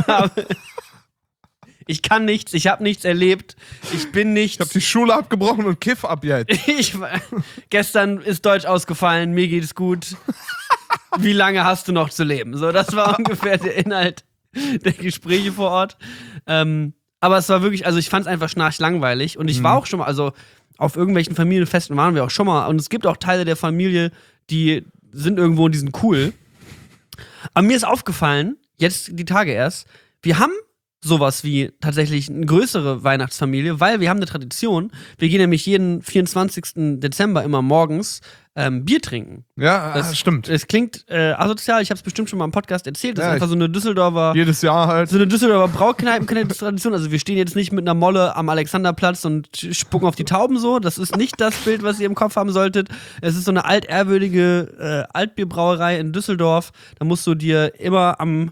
Ich kann nichts, ich habe nichts erlebt, ich bin nichts. Ich habe die Schule abgebrochen und kiff ab jetzt. Gestern ist Deutsch ausgefallen, mir geht es gut. Wie lange hast du noch zu leben? So, das war ungefähr der Inhalt der Gespräche vor Ort. Aber es war wirklich, also ich fand es einfach schnarchlangweilig. Und ich war auch schon mal, also auf irgendwelchen Familienfesten waren wir auch schon mal. Und es gibt auch Teile der Familie, die sind irgendwo und die sind cool. Aber mir ist aufgefallen, jetzt die Tage erst, wir haben sowas wie tatsächlich eine größere Weihnachtsfamilie, weil wir haben eine Tradition. Wir gehen nämlich jeden 24. Dezember immer morgens Bier trinken. Ja, das stimmt. Es klingt asozial, ich habe es bestimmt schon mal im Podcast erzählt. Das ist einfach so eine Düsseldorfer. Jedes Jahr halt. So eine Düsseldorfer Braukneipen-Tradition. Also wir stehen jetzt nicht mit einer Molle am Alexanderplatz und spucken auf die Tauben so. Das ist nicht das Bild, was ihr im Kopf haben solltet. Es ist so eine altehrwürdige Altbierbrauerei in Düsseldorf. Da musst du dir immer am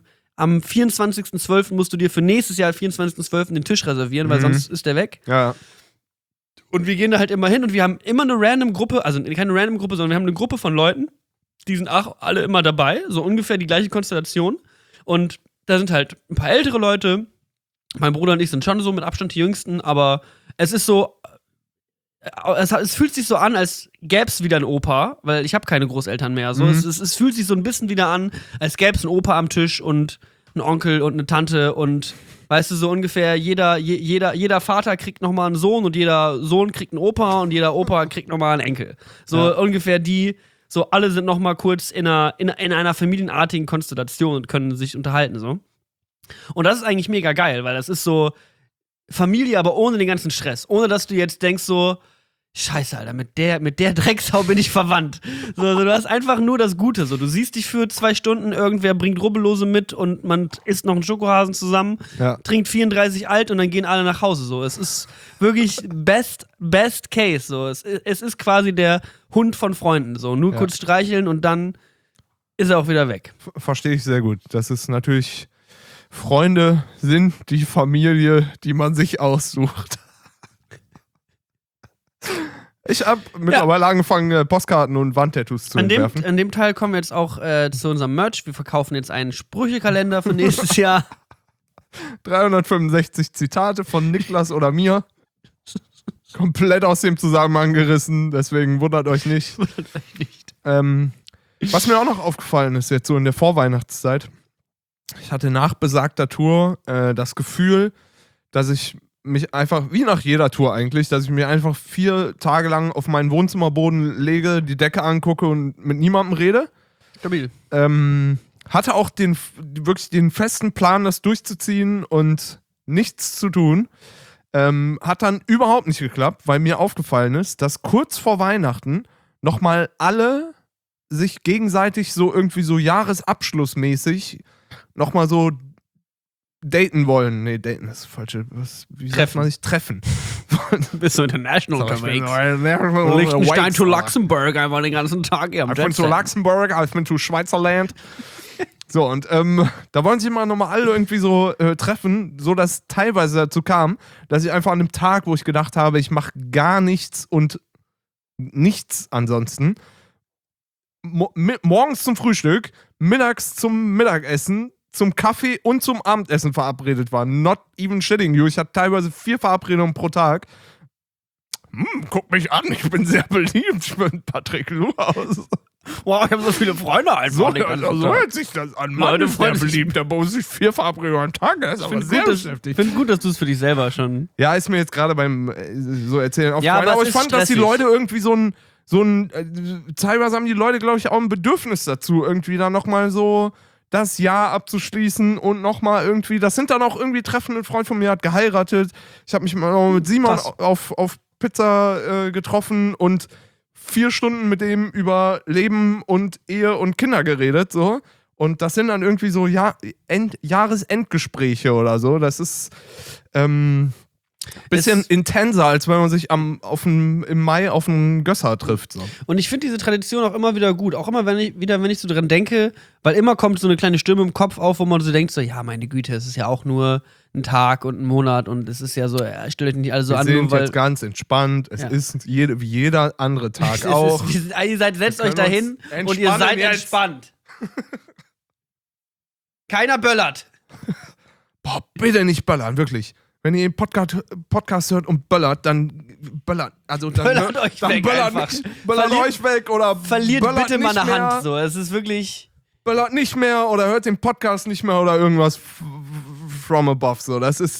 24.12. musst du dir für nächstes Jahr 24.12. den Tisch reservieren, weil sonst ist der weg. Ja. Und wir gehen da halt immer hin und wir haben immer eine random Gruppe, also keine random Gruppe, sondern wir haben eine Gruppe von Leuten, die sind auch alle immer dabei, so ungefähr die gleiche Konstellation. Und da sind halt ein paar ältere Leute. Mein Bruder und ich sind schon so mit Abstand die Jüngsten, aber es ist so, es fühlt sich so an, als gäbe es wieder einen Opa, weil ich habe keine Großeltern mehr. So. Es fühlt sich so ein bisschen wieder an, als gäbe es einen Opa am Tisch und einen Onkel und eine Tante und weißt du, so ungefähr jeder Vater kriegt nochmal einen Sohn und jeder Sohn kriegt einen Opa und jeder Opa kriegt nochmal einen Enkel. So ungefähr so alle sind nochmal kurz in einer familienartigen Konstellation und können sich unterhalten, so. Und das ist eigentlich mega geil, weil das ist so Familie, aber ohne den ganzen Stress. Ohne, dass du jetzt denkst so, Scheiße, Alter, mit der Drecksau bin ich verwandt. So, du hast einfach nur das Gute. So, du siehst dich für 2 Stunden, irgendwer bringt Rubbellose mit und man isst noch einen Schokohasen zusammen, trinkt 34 alt und dann gehen alle nach Hause. So, es ist wirklich best case. So, es ist quasi der Hund von Freunden. So, nur kurz streicheln und dann ist er auch wieder weg. Verstehe ich sehr gut. Das ist natürlich, Freunde sind die Familie, die man sich aussucht. Ich habe mittlerweile angefangen, Postkarten und Wandtattoos zu entwerfen. An dem Teil kommen wir jetzt auch zu unserem Merch. Wir verkaufen jetzt einen Sprüchekalender für nächstes Jahr. 365 Zitate von Niklas oder mir. Komplett aus dem Zusammenhang gerissen, deswegen wundert euch nicht. Was mir auch noch aufgefallen ist, jetzt so in der Vorweihnachtszeit, ich hatte nach besagter Tour das Gefühl, dass ich mich einfach, wie nach jeder Tour eigentlich, dass ich mir einfach 4 Tage lang auf meinen Wohnzimmerboden lege, die Decke angucke und mit niemandem rede. Stabil. Hatte auch wirklich den festen Plan, das durchzuziehen und nichts zu tun. Hat dann überhaupt nicht geklappt, weil mir aufgefallen ist, dass kurz vor Weihnachten nochmal alle sich gegenseitig so irgendwie so jahresabschlussmäßig nochmal so daten wollen. Nee, daten ist das falsche. Wie sagt man sich? Treffen. Bist du international unterwegs? Liechtenstein Liechtenstein to Luxemburg einfach den ganzen Tag hier am Ich bin zu Jetset. Luxemburg, ich bin zu Schweizerland. So, und da wollen sich mal nochmal alle irgendwie so treffen, so dass teilweise dazu kam, dass ich einfach an einem Tag, wo ich gedacht habe, ich mache gar nichts und nichts ansonsten, morgens zum Frühstück, mittags zum Mittagessen, zum Kaffee und zum Abendessen verabredet war. Not even shitting you. Ich hatte teilweise 4 Verabredungen pro Tag. Guck mich an, ich bin sehr beliebt. Ich bin Patrick Luhaus. Wow, ich habe so viele Freunde einfach. So, den ganzen so Tag. hört sich das an. Mann, Leute ist der freuen sich. beliebt. Der muss sich 4 Verabredungen am Tag. Das ist aber sehr beschäftigt. Ich finde gut, dass du es für dich selber schon. Ja, ist mir jetzt gerade beim so Erzählen Ja, aufgefallen. aber Aber es ich ist fand, dass die stressig. Leute irgendwie teilweise haben die Leute, glaube ich, auch ein Bedürfnis dazu, irgendwie dann nochmal so das Jahr abzuschließen und nochmal irgendwie, das sind dann auch irgendwie Treffen, ein Freund von mir hat geheiratet, ich habe mich mal noch mit Simon Krass. auf Pizza getroffen und 4 Stunden mit dem über Leben und Ehe und Kinder geredet, so. Und das sind dann irgendwie so Jahresendgespräche oder so. Das ist bisschen intenser, als wenn man sich im Mai auf einen Gösser trifft. So. Und ich finde diese Tradition auch immer wieder gut. Auch immer, wenn ich so dran denke, weil immer kommt so eine kleine Stimme im Kopf auf, wo man so denkt, so, ja, meine Güte, es ist ja auch nur ein Tag und ein Monat und es ist ja so, stellt euch nicht alle so Wir an, sind nur weil. jetzt ganz entspannt. Es Ja. ist wie jeder andere Tag auch. Ihr setzt euch können dahin uns und ihr seid entspannen jetzt. entspannt. Keiner böllert. Boah, bitte nicht böllern, wirklich. Wenn ihr den Podcast hört und böllert, dann böllert. Also dann Böllert euch dann weg böllert, einfach. böllert euch weg oder Verliert böllert bitte mal nicht eine mehr, Hand. So, es ist wirklich. Böllert nicht mehr oder hört den Podcast nicht mehr oder irgendwas from above. So,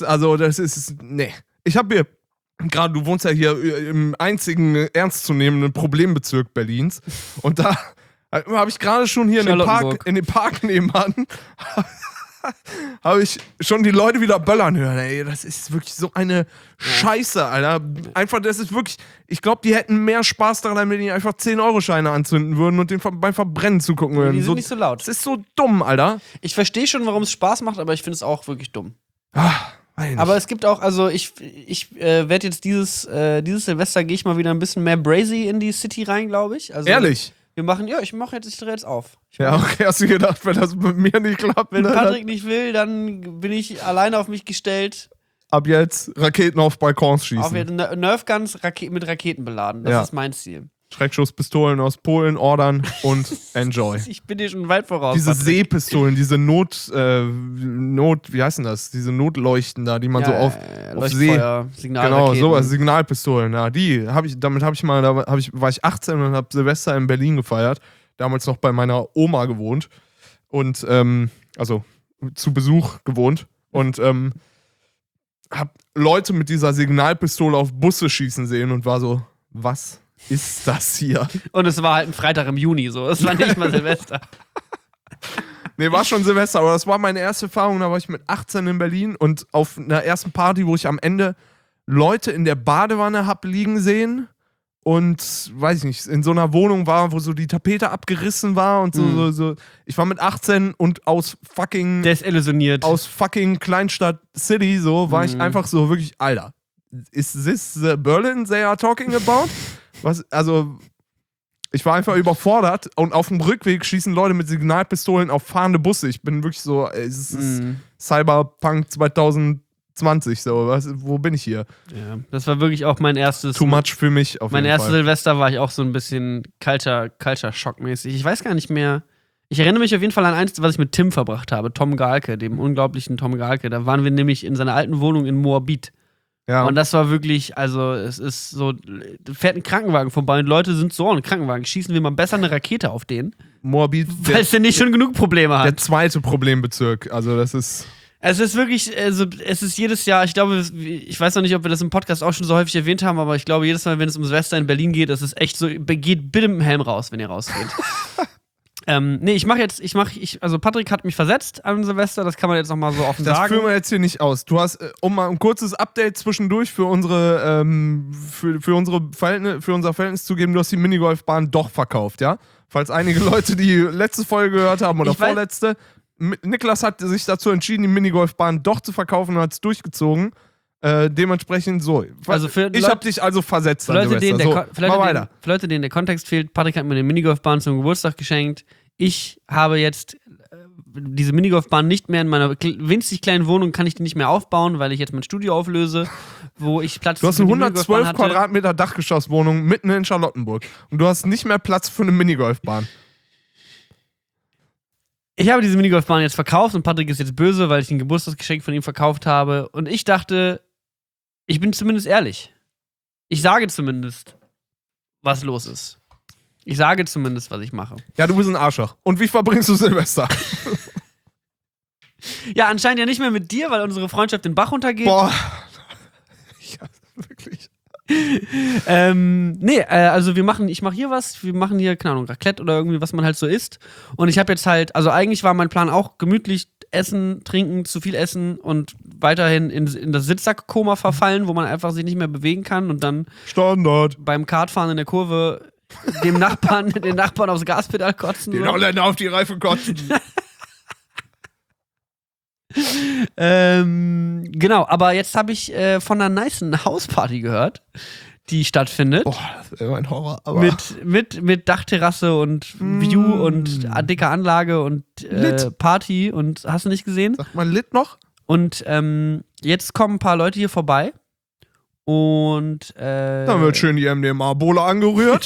nee. Ich habe hier gerade, du wohnst ja hier im einzigen ernstzunehmenden Problembezirk Berlins und da habe ich gerade schon hier in dem Park nebenan habe ich schon die Leute wieder böllern hören. Ey, das ist wirklich so eine Scheiße, Alter. Einfach, das ist wirklich, ich glaube, die hätten mehr Spaß daran, wenn die einfach 10-Euro-Scheine anzünden würden und den beim Verbrennen zugucken würden. Die sind nicht so laut. Das ist so dumm, Alter. Ich verstehe schon, warum es Spaß macht, aber ich finde es auch wirklich dumm. Weiß nicht. Aber es gibt auch, also ich werde jetzt dieses Silvester gehe ich mal wieder ein bisschen mehr brazy in die City rein, glaube ich. Also, Ehrlich? ich drehe jetzt auf. Ja, okay, hast du gedacht, wenn das mit mir nicht klappt, Wenn ne, Patrick nicht will, dann bin ich alleine auf mich gestellt. ab jetzt Raketen auf Balkons Auf schießen. jetzt Nerfguns mit Raketen beladen. Das Ja. ist mein Ziel. Schreckschusspistolen aus Polen ordern und enjoy. Ich bin dir schon weit voraus. Diese Patrick. Seepistolen, diese wie heißt denn das? Diese Notleuchten da, die man so auf See. Leuchtfeuer, Genau, Signalraketen. sowas, Signalpistolen, ja, war ich 18 und habe Silvester in Berlin gefeiert, damals noch bei meiner Oma gewohnt und, also zu Besuch gewohnt und, hab Leute mit dieser Signalpistole auf Busse schießen sehen und war so, was ist das hier? Und es war halt ein Freitag im Juni, so. Es war nicht mal Silvester. Nee, war schon Silvester, aber das war meine erste Erfahrung, da war ich mit 18 in Berlin und auf einer ersten Party, wo ich am Ende Leute in der Badewanne hab liegen sehen und, weiß ich nicht, in so einer Wohnung war, wo so die Tapete abgerissen war und so. Ich war mit 18 und aus fucking Kleinstadt City, so, war ich einfach so wirklich, Alter, is this the Berlin they are talking about? Was, also, ich war einfach überfordert und auf dem Rückweg schießen Leute mit Signalpistolen auf fahrende Busse. Ich bin wirklich so, es ist Cyberpunk 2020, so, wo bin ich hier? Ja, das war wirklich auch mein erstes. Too much für mich auf Mein jeden erstes Fall. Silvester war ich auch so ein bisschen Culture-Schock-mäßig. Ich weiß gar nicht mehr. Ich erinnere mich auf jeden Fall an eins, was ich mit Tim verbracht habe, Tom Gahlke, dem unglaublichen Tom Gahlke. Da waren wir nämlich in seiner alten Wohnung in Moabit. Ja. Und das war wirklich, also es ist so, da fährt ein Krankenwagen vorbei und Leute sind so, ein Krankenwagen, schießen wir mal besser eine Rakete auf den, Moabit, weil es denn nicht schon genug Probleme der hat. zweite Problembezirk. Also, das ist. Es ist wirklich, also es ist jedes Jahr, ich glaube, ich weiß noch nicht, ob wir das im Podcast auch schon so häufig erwähnt haben, aber ich glaube, jedes Mal, wenn es um Silvester in Berlin geht, das ist echt so, geht bitte mit dem Helm raus, wenn ihr rausgeht. Nee, also Patrick hat mich versetzt an Silvester, das kann man jetzt noch mal so offen Das sagen. führen wir jetzt hier nicht aus. Du hast, um mal ein kurzes Update zwischendurch für unsere, für unser Verhältnis zu geben, du hast die Minigolfbahn doch verkauft, ja? Falls einige Leute die letzte Folge gehört haben oder Ich weiß- vorletzte. Niklas hat sich dazu entschieden, die Minigolfbahn doch zu verkaufen und hat es durchgezogen. Dementsprechend so. Also ich habe dich also versetzt an Silvester. Für Leute, denen der Kontext fehlt, Patrick hat mir eine Minigolfbahn zum Geburtstag geschenkt. Ich habe jetzt diese Minigolfbahn nicht mehr in meiner winzig kleinen Wohnung, kann ich die nicht mehr aufbauen, weil ich jetzt mein Studio auflöse, wo ich Platz Du hast eine 112 Quadratmeter Dachgeschosswohnung mitten in Charlottenburg und du hast nicht mehr Platz für eine Minigolfbahn. Ich habe diese Minigolfbahn jetzt verkauft und Patrick ist jetzt böse, weil ich ein Geburtstagsgeschenk von ihm verkauft habe. Und ich dachte, ich bin zumindest ehrlich. Ich sage zumindest, was los ist. Ich sage zumindest, was ich mache. Ja, du bist ein Arschloch. Und wie verbringst du Silvester? Ja, anscheinend ja nicht mehr mit dir, weil unsere Freundschaft den Bach runtergeht. Boah. Ja, wirklich. Also ich mache hier was, wir machen hier, keine Ahnung, Raclette oder irgendwie, was man halt so isst. Und ich habe jetzt halt, also eigentlich war mein Plan auch gemütlich essen, trinken, zu viel essen und weiterhin in das Sitzsackkoma verfallen, wo man einfach sich nicht mehr bewegen kann und dann Standard. Beim Kartfahren in der Kurve den Nachbarn aufs Gaspedal kotzen. Den Holländer auf die Reifen kotzen. Genau, aber jetzt habe ich von einer nicen Hausparty gehört, die stattfindet. Boah, das wäre ein Horror. Aber mit Dachterrasse und View und dicker Anlage und Party und hast du nicht gesehen? Sagt man Lit noch? Und jetzt kommen ein paar Leute hier vorbei. Und dann wird schön die MDMA-Bowle angerührt.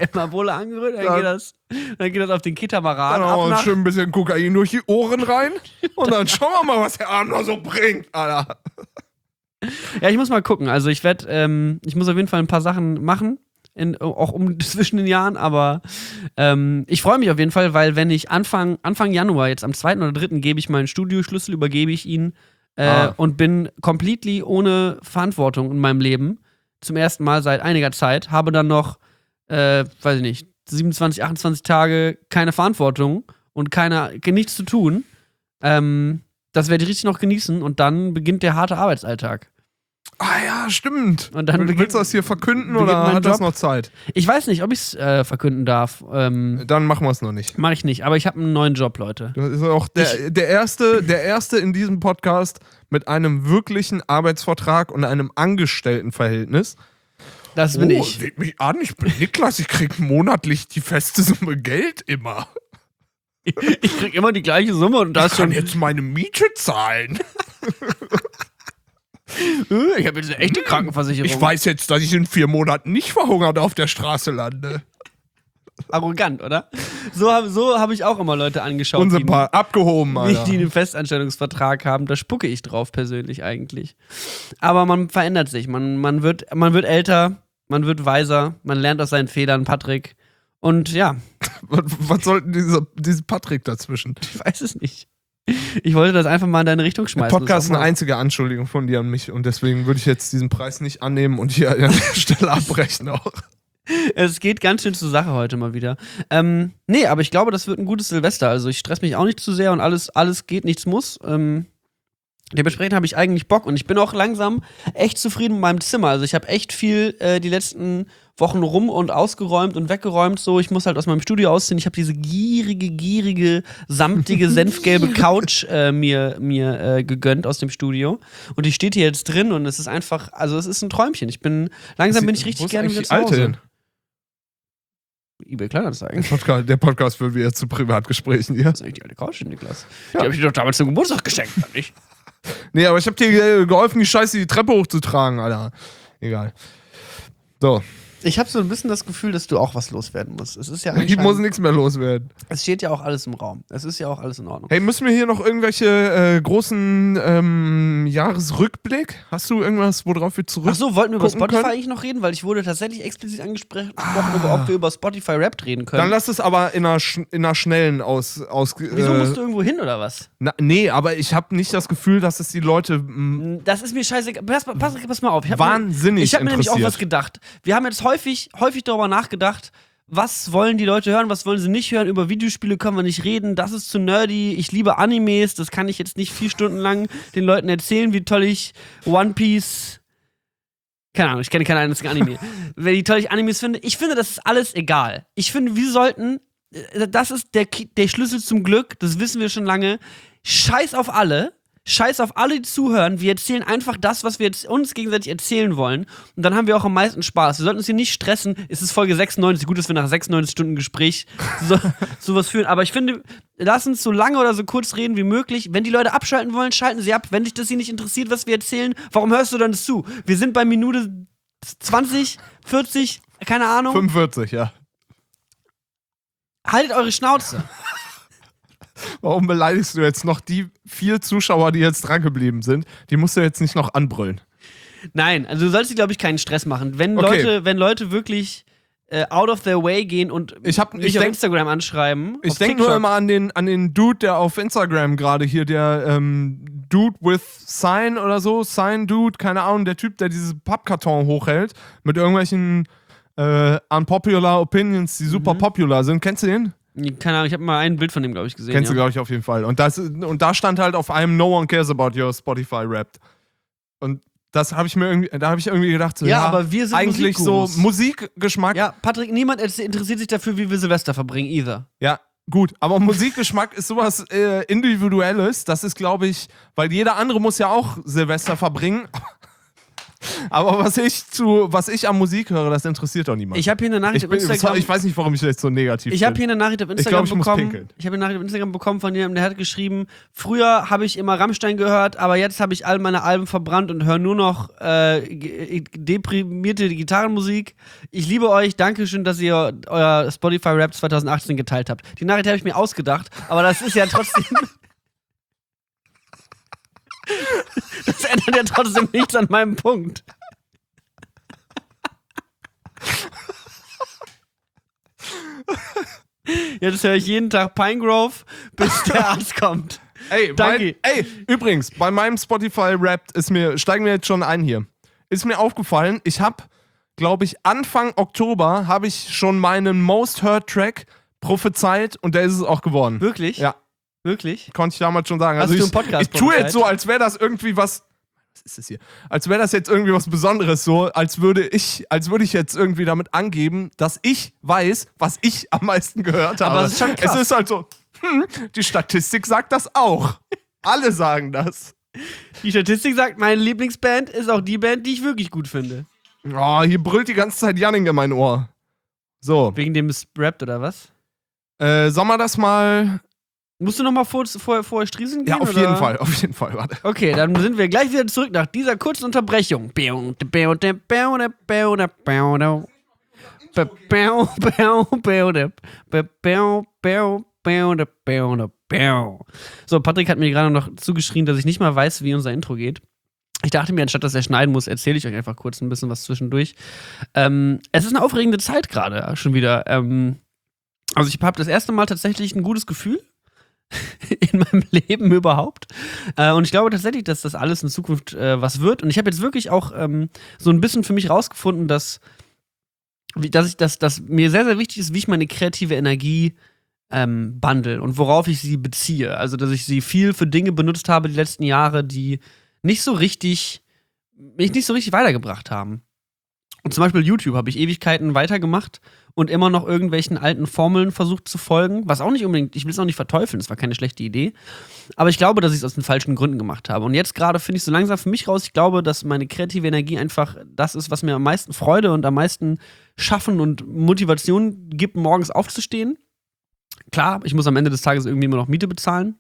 Dann geht das auf den Kitamaran. Dann hauen wir schön ein bisschen Kokain durch die Ohren rein. Und dann schauen wir mal, was der Abend noch so bringt, Alter. Ja, ich muss mal gucken. Also ich muss auf jeden Fall ein paar Sachen machen. Auch zwischen den Jahren, aber ich freue mich auf jeden Fall, weil wenn ich Anfang Januar, jetzt am 2. oder 3. gebe ich meinen Studioschlüssel, übergebe ich ihn und bin completely ohne Verantwortung in meinem Leben. Zum ersten Mal seit einiger Zeit. Habe dann noch, weiß ich nicht, 27, 28 Tage keine Verantwortung und nichts zu tun. Das werde ich richtig noch genießen und dann beginnt der harte Arbeitsalltag. Ah ja, stimmt. Und dann willst du das hier verkünden oder hat das noch Zeit? Ich weiß nicht, ob ich es verkünden darf. Dann machen wir es noch nicht. Mach ich nicht, aber ich habe einen neuen Job, Leute. Das ist auch der erste in diesem Podcast mit einem wirklichen Arbeitsvertrag und einem Angestelltenverhältnis. Das bin ich. Seht mich an, ich bin Niklas, ich krieg monatlich die feste Summe Geld immer. Ich krieg immer die gleiche Summe und das kann jetzt meine Miete zahlen. Ich habe jetzt eine echte Krankenversicherung. Ich weiß jetzt, dass ich in 4 Monaten nicht verhungert auf der Straße lande. Arrogant, oder? So hab ich auch immer Leute angeschaut, Unsympath, abgehoben, Alter. Die einen Festanstellungsvertrag haben. Da spucke ich drauf persönlich eigentlich. Aber man verändert sich. Man wird älter, man wird weiser, man lernt aus seinen Fehlern, Patrick. Und ja. Was sollte dieser Patrick dazwischen? Ich weiß es nicht. Ich wollte das einfach mal in deine Richtung schmeißen. Der Podcast ist eine einzige Anschuldigung von dir an mich und deswegen würde ich jetzt diesen Preis nicht annehmen und hier an der Stelle abbrechen auch. Es geht ganz schön zur Sache heute mal wieder. Nee, aber ich glaube, das wird ein gutes Silvester. Also ich stress mich auch nicht zu sehr und alles geht, nichts muss. Dementsprechend habe ich eigentlich Bock und ich bin auch langsam echt zufrieden mit meinem Zimmer. Also ich habe echt viel die letzten Wochen rum und ausgeräumt und weggeräumt. So, ich muss halt aus meinem Studio ausziehen. Ich habe diese gierige, samtige, senfgelbe Couch mir gegönnt aus dem Studio. Und die steht hier jetzt drin und es ist einfach, also es ist ein Träumchen. Langsam bin ich richtig gerne wieder zu Hause. eBay Kleinanzeigen. Der Podcast wird wieder zu Privatgesprächen hier. Das ist eigentlich die alte Couch, Niklas. Die habe ich dir doch damals zum Geburtstag geschenkt, oder nicht? Nee, aber ich habe dir geholfen, die Scheiße die Treppe hochzutragen, Alter. Egal. So. Ich habe so ein bisschen das Gefühl, dass du auch was loswerden musst. Es ist ja ich muss nichts mehr loswerden. Es steht ja auch alles im Raum. Es ist ja auch alles in Ordnung. Hey, müssen wir hier noch irgendwelche großen Jahresrückblick? Hast du irgendwas, worauf wir zurück? Achso, wollten wir über Spotify können? eigentlich noch reden? Weil ich wurde tatsächlich explizit angesprochen, ob wir über Spotify Rap reden können. Dann lass es aber in einer schnellen Wieso musst du irgendwo hin oder was? Nee, aber ich habe nicht das Gefühl, dass es die Leute das ist mir scheißegal. Pass mal auf. Ich hab mir nämlich auch was gedacht. Wir haben jetzt häufig darüber nachgedacht, was wollen die Leute hören, was wollen sie nicht hören, über Videospiele können wir nicht reden, das ist zu nerdy, ich liebe Animes, das kann ich jetzt nicht 4 Stunden lang den Leuten erzählen, wie toll ich One Piece, keine Ahnung, ich kenne kein einziges Anime, wie toll ich Animes finde. Ich finde, das ist alles egal. Ich finde, wir sollten, das ist der Schlüssel zum Glück, das wissen wir schon lange, scheiß auf alle, scheiß auf alle, die zuhören. Wir erzählen einfach das, was wir jetzt uns gegenseitig erzählen wollen. Und dann haben wir auch am meisten Spaß. Wir sollten uns hier nicht stressen. Es ist Folge 96. Gut, dass wir nach 96 Stunden Gespräch sowas führen. Aber ich finde, lass uns so lange oder so kurz reden wie möglich. Wenn die Leute abschalten wollen, schalten sie ab. Wenn dich das hier nicht interessiert, was wir erzählen, warum hörst du dann zu? Wir sind bei Minute 20, 40, keine Ahnung. 45, ja. Haltet eure Schnauze. Warum beleidigst du jetzt noch die 4 Zuschauer, die jetzt dran geblieben sind? Die musst du jetzt nicht noch anbrüllen. Nein, also du sollst dir, glaube ich, keinen Stress machen. Wenn Leute wirklich out of their way gehen und mich auf Instagram anschreiben. Ich denke nur immer an den Dude, der auf Instagram gerade hier, der Dude with Sign oder so, Sign Dude, keine Ahnung, der Typ, der dieses Pappkarton hochhält mit irgendwelchen unpopular Opinions, die super popular sind. Kennst du den? Keine Ahnung, ich habe mal ein Bild von dem, glaube ich, gesehen. Kennst du, glaube ich, auf jeden Fall. Und da stand halt auf einem No One Cares About Your Spotify Wrapped. Und das habe ich mir irgendwie gedacht, so, ja, aber wir sind eigentlich so Musikgeschmack. Ja, Patrick, niemand interessiert sich dafür, wie wir Silvester verbringen, either. Ja, gut, aber Musikgeschmack ist sowas Individuelles. Das ist, glaube ich, weil jeder andere muss ja auch Silvester verbringen. Aber was ich an Musik höre, das interessiert doch niemand. Ich habe hier eine Nachricht auf Instagram. Ich weiß nicht, warum ich jetzt so negativ bin. Ich habe hier eine Nachricht auf Instagram bekommen. Ich habe eine Nachricht auf Instagram bekommen von jemandem, der hat geschrieben: Früher habe ich immer Rammstein gehört, aber jetzt habe ich all meine Alben verbrannt und höre nur noch deprimierte Gitarrenmusik. Ich liebe euch. Dankeschön, dass ihr euer Spotify Rap 2018 geteilt habt. Die Nachricht habe ich mir ausgedacht, aber das ist ja trotzdem. Das ändert ja trotzdem nichts an meinem Punkt. Jetzt höre ich jeden Tag Pinegrove, bis der Arzt kommt. Ey, danke. Übrigens, bei meinem Spotify-Rap steigen wir jetzt schon ein hier. Ist mir aufgefallen, ich habe, glaube ich, Anfang Oktober habe ich schon meinen Most Heard Track prophezeit und der ist es auch geworden. Wirklich? Ja. Wirklich? Konnte ich damals schon sagen. Hast du einen Podcast ich tue jetzt so, als wäre das irgendwie was ist das hier? Als wäre das jetzt irgendwie was Besonderes, so, als würde ich jetzt irgendwie damit angeben, dass ich weiß, was ich am meisten gehört habe. Aber es ist schon krass. Es ist halt so, die Statistik sagt das auch. Alle sagen das. Die Statistik sagt, meine Lieblingsband ist auch die Band, die ich wirklich gut finde. Oh, hier brüllt die ganze Zeit Janning in mein Ohr. So. Wegen dem es rappt oder was? Sollen wir das mal... Musst du noch mal vorher strieseln gehen? Ja, auf jeden Fall, warte. Okay, dann sind wir gleich wieder zurück nach dieser kurzen Unterbrechung. So, Patrick hat mir gerade noch zugeschrien, dass ich nicht mal weiß, wie unser Intro geht. Ich dachte mir, anstatt dass er schneiden muss, erzähle ich euch einfach kurz ein bisschen was zwischendurch. Es ist eine aufregende Zeit gerade schon wieder. Also ich habe das erste Mal tatsächlich ein gutes Gefühl in meinem Leben überhaupt. Und ich glaube tatsächlich, dass das alles in Zukunft was wird. Und ich habe jetzt wirklich auch so ein bisschen für mich rausgefunden, dass mir sehr, sehr wichtig ist, wie ich meine kreative Energie bundle und worauf ich sie beziehe. Also, dass ich sie viel für Dinge benutzt habe die letzten Jahre, die mich nicht so richtig weitergebracht haben. Und zum Beispiel YouTube habe ich Ewigkeiten weitergemacht und immer noch irgendwelchen alten Formeln versucht zu folgen, was auch nicht unbedingt, ich will es auch nicht verteufeln, das war keine schlechte Idee, aber ich glaube, dass ich es aus den falschen Gründen gemacht habe. Und jetzt gerade finde ich so langsam für mich raus, ich glaube, dass meine kreative Energie einfach das ist, was mir am meisten Freude und am meisten Schaffen und Motivation gibt, morgens aufzustehen. Klar, ich muss am Ende des Tages irgendwie immer noch Miete bezahlen,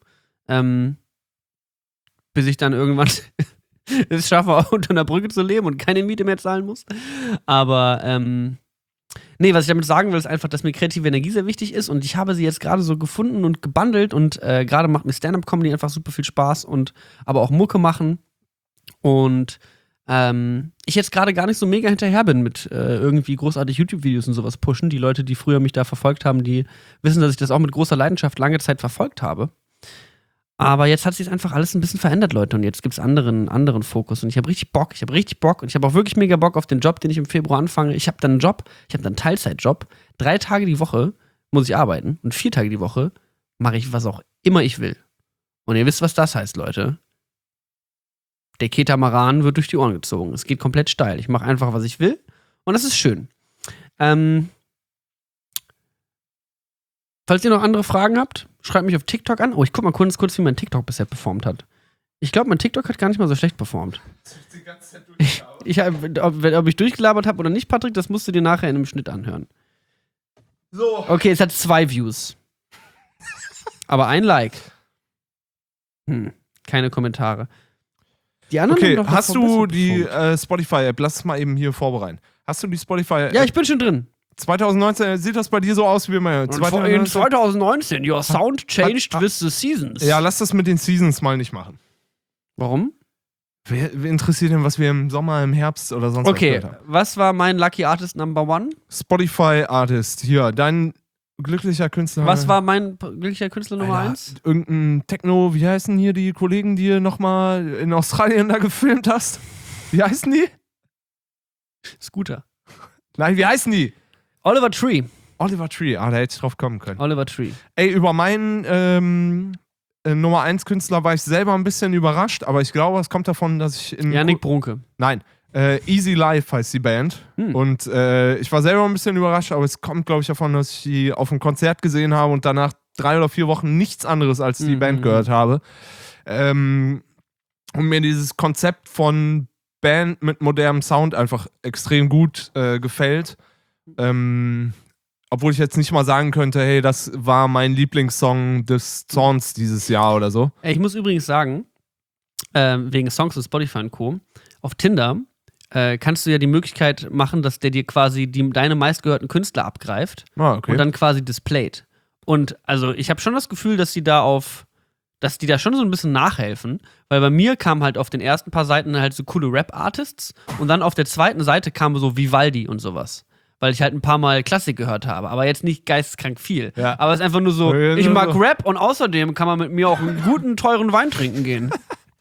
bis ich dann irgendwann es schaffe, auch unter einer Brücke zu leben und keine Miete mehr zahlen muss. Aber, was ich damit sagen will, ist einfach, dass mir kreative Energie sehr wichtig ist und ich habe sie jetzt gerade so gefunden und gebundelt und gerade macht mir Stand-Up-Comedy einfach super viel Spaß und aber auch Mucke machen und ich jetzt gerade gar nicht so mega hinterher bin mit irgendwie großartig YouTube-Videos und sowas pushen. Die Leute, die früher mich da verfolgt haben, die wissen, dass ich das auch mit großer Leidenschaft lange Zeit verfolgt habe. Aber jetzt hat sich einfach alles ein bisschen verändert, Leute. Und jetzt gibt es anderen Fokus. Und ich habe richtig Bock. Und ich habe auch wirklich mega Bock auf den Job, den ich im Februar anfange. Ich habe dann einen Teilzeitjob. 3 Tage die Woche muss ich arbeiten. Und 4 Tage die Woche mache ich, was auch immer ich will. Und ihr wisst, was das heißt, Leute. Der Ketamaran wird durch die Ohren gezogen. Es geht komplett steil. Ich mache einfach, was ich will. Und das ist schön. Falls ihr noch andere Fragen habt, schreibt mich auf TikTok an. Oh, ich guck mal kurz, wie mein TikTok bisher performt hat. Ich glaube, mein TikTok hat gar nicht mal so schlecht performt. Ob ich durchgelabert habe oder nicht, Patrick, das musst du dir nachher in einem Schnitt anhören. So. Okay, es hat 2 Views. Aber ein Like. Keine Kommentare. Die anderen Okay, haben doch hast davor du besser die performt. Spotify-App? Lass es mal eben hier vorbereiten. Hast du die Spotify-App? Ja, ich bin schon drin. 2019, sieht das bei dir so aus wie immer? In 2019, your sound changed with the seasons. Ja, lass das mit den Seasons mal nicht machen. Warum? Wer interessiert denn, was wir im Sommer, im Herbst oder sonst was Okay, gehört haben? was war mein Lucky Artist Number 1? Spotify Artist, hier, dein glücklicher Künstler. Was war mein glücklicher Künstler Nummer Alter, 1? Irgendein Techno, wie heißen hier die Kollegen, die du nochmal in Australien da gefilmt hast? Wie heißen die? Scooter. Nein, wie heißen die? Oliver Tree. Oliver Tree, da hätte ich drauf kommen können. Oliver Tree. Ey, über meinen Nummer 1 Künstler war ich selber ein bisschen überrascht, aber ich glaube, es kommt davon, dass ich in. Yannick Brunke. Nein, Easy Life heißt die Band. Und ich war selber ein bisschen überrascht, aber es kommt, glaube ich, davon, dass ich die auf einem Konzert gesehen habe und danach 3 oder 4 Wochen nichts anderes als die Band gehört habe. Und mir dieses Konzept von Band mit modernem Sound einfach extrem gut gefällt. Obwohl ich jetzt nicht mal sagen könnte, hey, das war mein Lieblingssong des Zorns dieses Jahr oder so. Ich muss übrigens sagen, wegen Songs auf Spotify und Co., auf Tinder kannst du ja die Möglichkeit machen, dass der dir quasi deine meistgehörten Künstler abgreift Okay. und dann quasi displayt. Und also ich habe schon das Gefühl, dass die da schon so ein bisschen nachhelfen, weil bei mir kamen halt auf den ersten paar Seiten halt so coole Rap-Artists und dann auf der zweiten Seite kam so Vivaldi und sowas. Weil ich halt ein paar Mal Klassik gehört habe, aber jetzt nicht geisteskrank viel. Ja. Aber es ist einfach nur so, Ja, ich mag so. Rap und außerdem kann man mit mir auch einen guten, teuren Wein trinken gehen.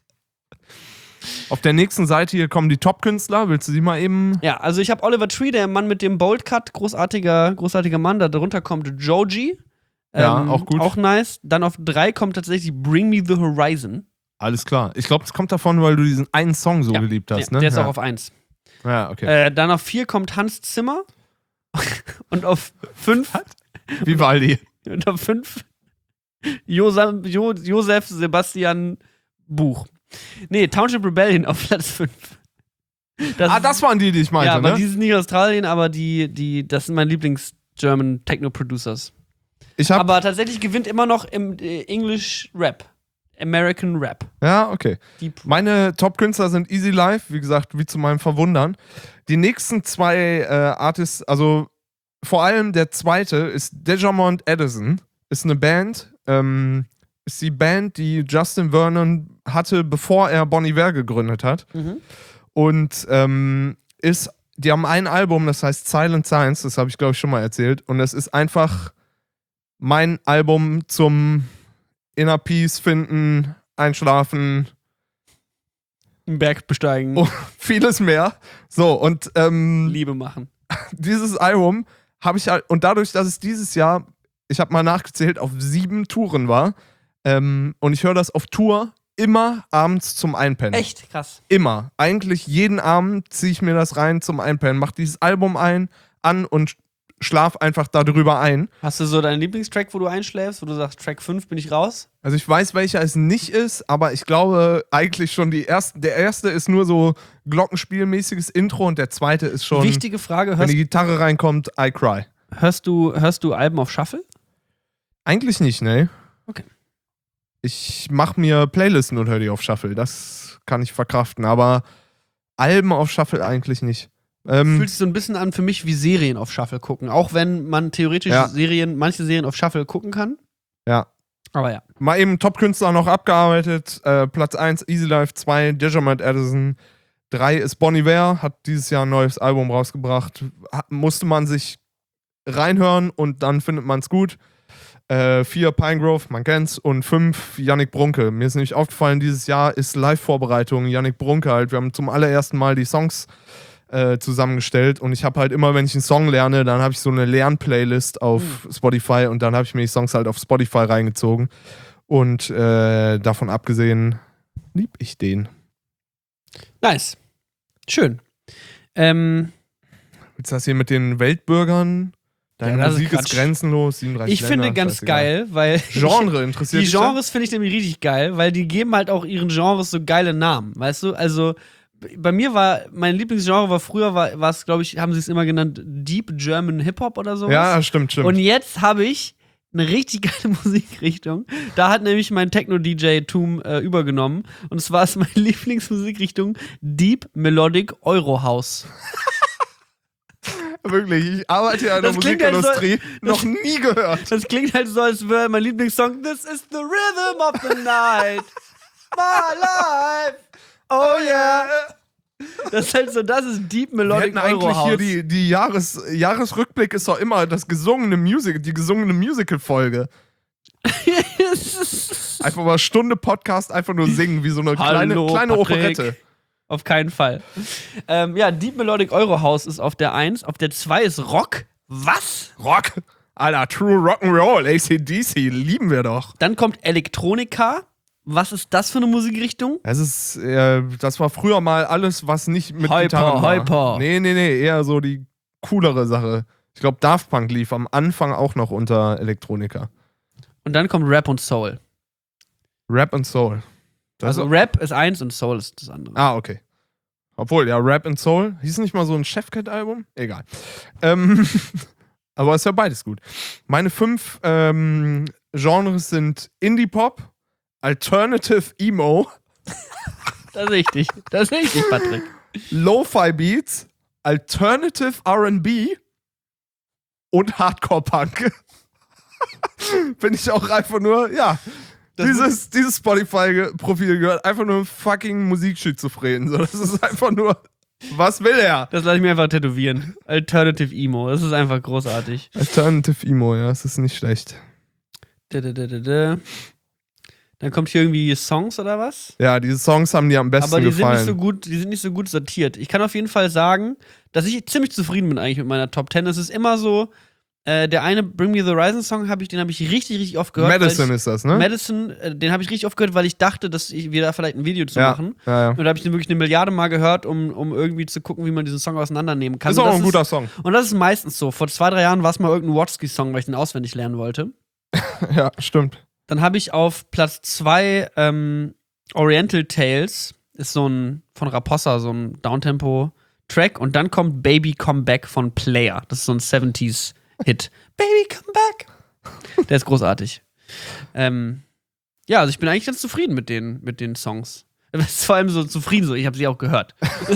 Auf der nächsten Seite hier kommen die Top-Künstler. Willst du die mal eben. Ja, also ich habe Oliver Tree, der Mann mit dem Bold-Cut, großartiger Mann. Da drunter kommt Joji. Ja, auch gut. Auch nice. Dann auf 3 kommt tatsächlich Bring Me the Horizon. Alles klar. Ich glaube, es kommt davon, weil du diesen einen Song so geliebt hast, Ja, ne? der ist auch auf 1. Ja, okay. Dann auf 4 kommt Hans Zimmer. Und auf 5 Vivaldi. und auf 5 Josef Sebastian Buch. Nee, Township Rebellion auf Platz 5. Das waren die ich meinte, ja, aber ne? die sind nicht Australien, aber das sind meine Lieblings-German Techno-Producers. Aber tatsächlich gewinnt immer noch im English Rap. American Rap. Ja, okay. Meine Top-Künstler sind Easy Life, wie gesagt, wie zu meinem Verwundern. Die nächsten 2 Artists, also vor allem der zweite ist Dejamond Edison, ist eine Band, ist die Band, die Justin Vernon hatte, bevor er Bon Iver gegründet hat. Und die haben ein Album, das heißt Silent Science, das habe ich, glaube ich, schon mal erzählt. Und das ist einfach mein Album zum Inner Peace finden, einschlafen, Einen Berg besteigen. Oh, vieles mehr. So, und Liebe machen. dieses Album habe ich halt, und dadurch, dass es dieses Jahr, ich habe mal nachgezählt, auf 7 Touren war, und ich höre das auf Tour immer abends zum Einpennen. Echt krass. Immer. Eigentlich jeden Abend ziehe ich mir das rein zum Einpennen, mach dieses Album an und schlaf einfach darüber ein. Hast du so deinen Lieblingstrack, wo du einschläfst, wo du sagst, Track 5 bin ich raus? Also ich weiß, welcher es nicht ist, aber ich glaube eigentlich schon der erste ist nur so glockenspielmäßiges Intro und der zweite ist schon, Wichtige Frage, wenn die Gitarre reinkommt, I cry. hörst du Alben auf Shuffle? Eigentlich nicht, ne? Okay. Ich mache mir Playlisten und höre die auf Shuffle, das kann ich verkraften, aber Alben auf Shuffle eigentlich nicht. Fühlt sich so ein bisschen an für mich wie Serien auf Shuffle gucken, auch wenn man theoretisch manche Serien auf Shuffle gucken kann. Ja. Aber ja. Mal eben Top-Künstler noch abgearbeitet. Platz 1 Easy Life, 2 Dejamond Edison, 3 ist Bon Iver, hat dieses Jahr ein neues Album rausgebracht. Musste man sich reinhören und dann findet man es gut. 4 Pinegrove, man kennt's. Und 5 Yannick Brunke. Mir ist nämlich aufgefallen, dieses Jahr ist Live-Vorbereitung Yannick Brunke halt. Wir haben zum allerersten Mal die Songs zusammengestellt und ich habe halt immer, wenn ich einen Song lerne, dann habe ich so eine Lernplaylist auf Spotify und dann habe ich mir die Songs halt auf Spotify reingezogen und davon abgesehen lieb ich den. Nice. Schön. Willst du das hier mit den Weltbürgern Deine das ist Musik ist Quatsch. grenzenlos, 37 Ich finde Länder, ganz scheißegal. geil, weil Genre interessiert die dich da? Genres finde ich nämlich richtig geil, weil die geben halt auch ihren Genres so geile Namen, weißt du? Also bei mir war mein Lieblingsgenre war es, glaube ich, haben sie es immer genannt Deep German Hip Hop oder sowas. Ja, stimmt. Und jetzt habe ich eine richtig geile Musikrichtung. Da hat nämlich mein Techno-DJ-Tum übergenommen. Und zwar ist meine Lieblingsmusikrichtung Deep Melodic Eurohouse. Wirklich, ich arbeite ja in der Das klingt halt Musikindustrie, noch nie gehört. Das klingt halt so, als wäre mein Lieblingssong This is the rhythm of the night. My life. Oh yeah. Das ist halt so, das ist Deep Wir Melodic hätten eigentlich Eurohouse. hier die Jahresrückblick ist doch immer die gesungene Musical-Folge. Einfach mal Stunde Podcast, einfach nur singen, wie so eine kleine Patrick. Operette. Auf keinen Fall. Ja, Deep Melodic Eurohouse ist auf der 1. Auf der 2 ist Rock. Was? Rock. Alter, True Rock'n'Roll, AC/DC, lieben wir doch. Dann kommt Elektronika. Was ist das für eine Musikrichtung? Das war früher mal alles, was nicht mit Hyper, Gitarren war. Hyper. Nee, eher so die coolere Sache. Ich glaube, Daft Punk lief am Anfang auch noch unter Elektronika. Und dann kommt Rap und Soul. Rap und Soul. Also Rap ist 1 und Soul ist das andere. Ah, okay. Obwohl, ja, Rap and Soul. Hieß nicht mal so ein Chefcat-Album? Egal. Aber ist ja beides gut. Meine 5 Genres sind Indie-Pop, Alternative Emo, Das ist richtig. Das ist richtig, Patrick. Lo-Fi Beats, Alternative R&B und Hardcore-Punk. Bin ich auch einfach nur, ja. Dieses Spotify-Profil gehört einfach nur fucking Musikschizophren. So, das ist einfach nur, was will er? Das lasse ich mir einfach tätowieren. Alternative Emo. Das ist einfach großartig. Alternative Emo, ja, das ist nicht schlecht. Dann kommt hier irgendwie Songs oder was? Ja, diese Songs haben dir am besten Aber die gefallen. sind nicht so gut sortiert. Ich kann auf jeden Fall sagen, dass ich ziemlich zufrieden bin eigentlich mit meiner Top 10. Es ist immer so, der eine Bring Me the Horizon Song, den habe ich richtig, richtig oft gehört. Madison ist das, ne? Madison, den habe ich richtig oft gehört, weil ich dachte, dass wir da vielleicht ein Video zu machen. Ja. Und da habe ich den wirklich 1 Milliarde Mal gehört, um irgendwie zu gucken, wie man diesen Song auseinandernehmen kann. Ist auch Und ein guter Song. Und das ist meistens so. Vor 2-3 Jahren war es mal irgendein Watsky-Song, weil ich den auswendig lernen wollte. Ja, stimmt. Dann habe ich auf Platz 2 Oriental Tales, ist so ein von Raposa, so ein Downtempo-Track. Und dann kommt Baby Come Back von Player. Das ist so ein 70s-Hit. Baby Come Back. Der ist großartig. Ja, also ich bin eigentlich ganz zufrieden mit den Songs. Vor allem so zufrieden, so ich habe sie auch gehört.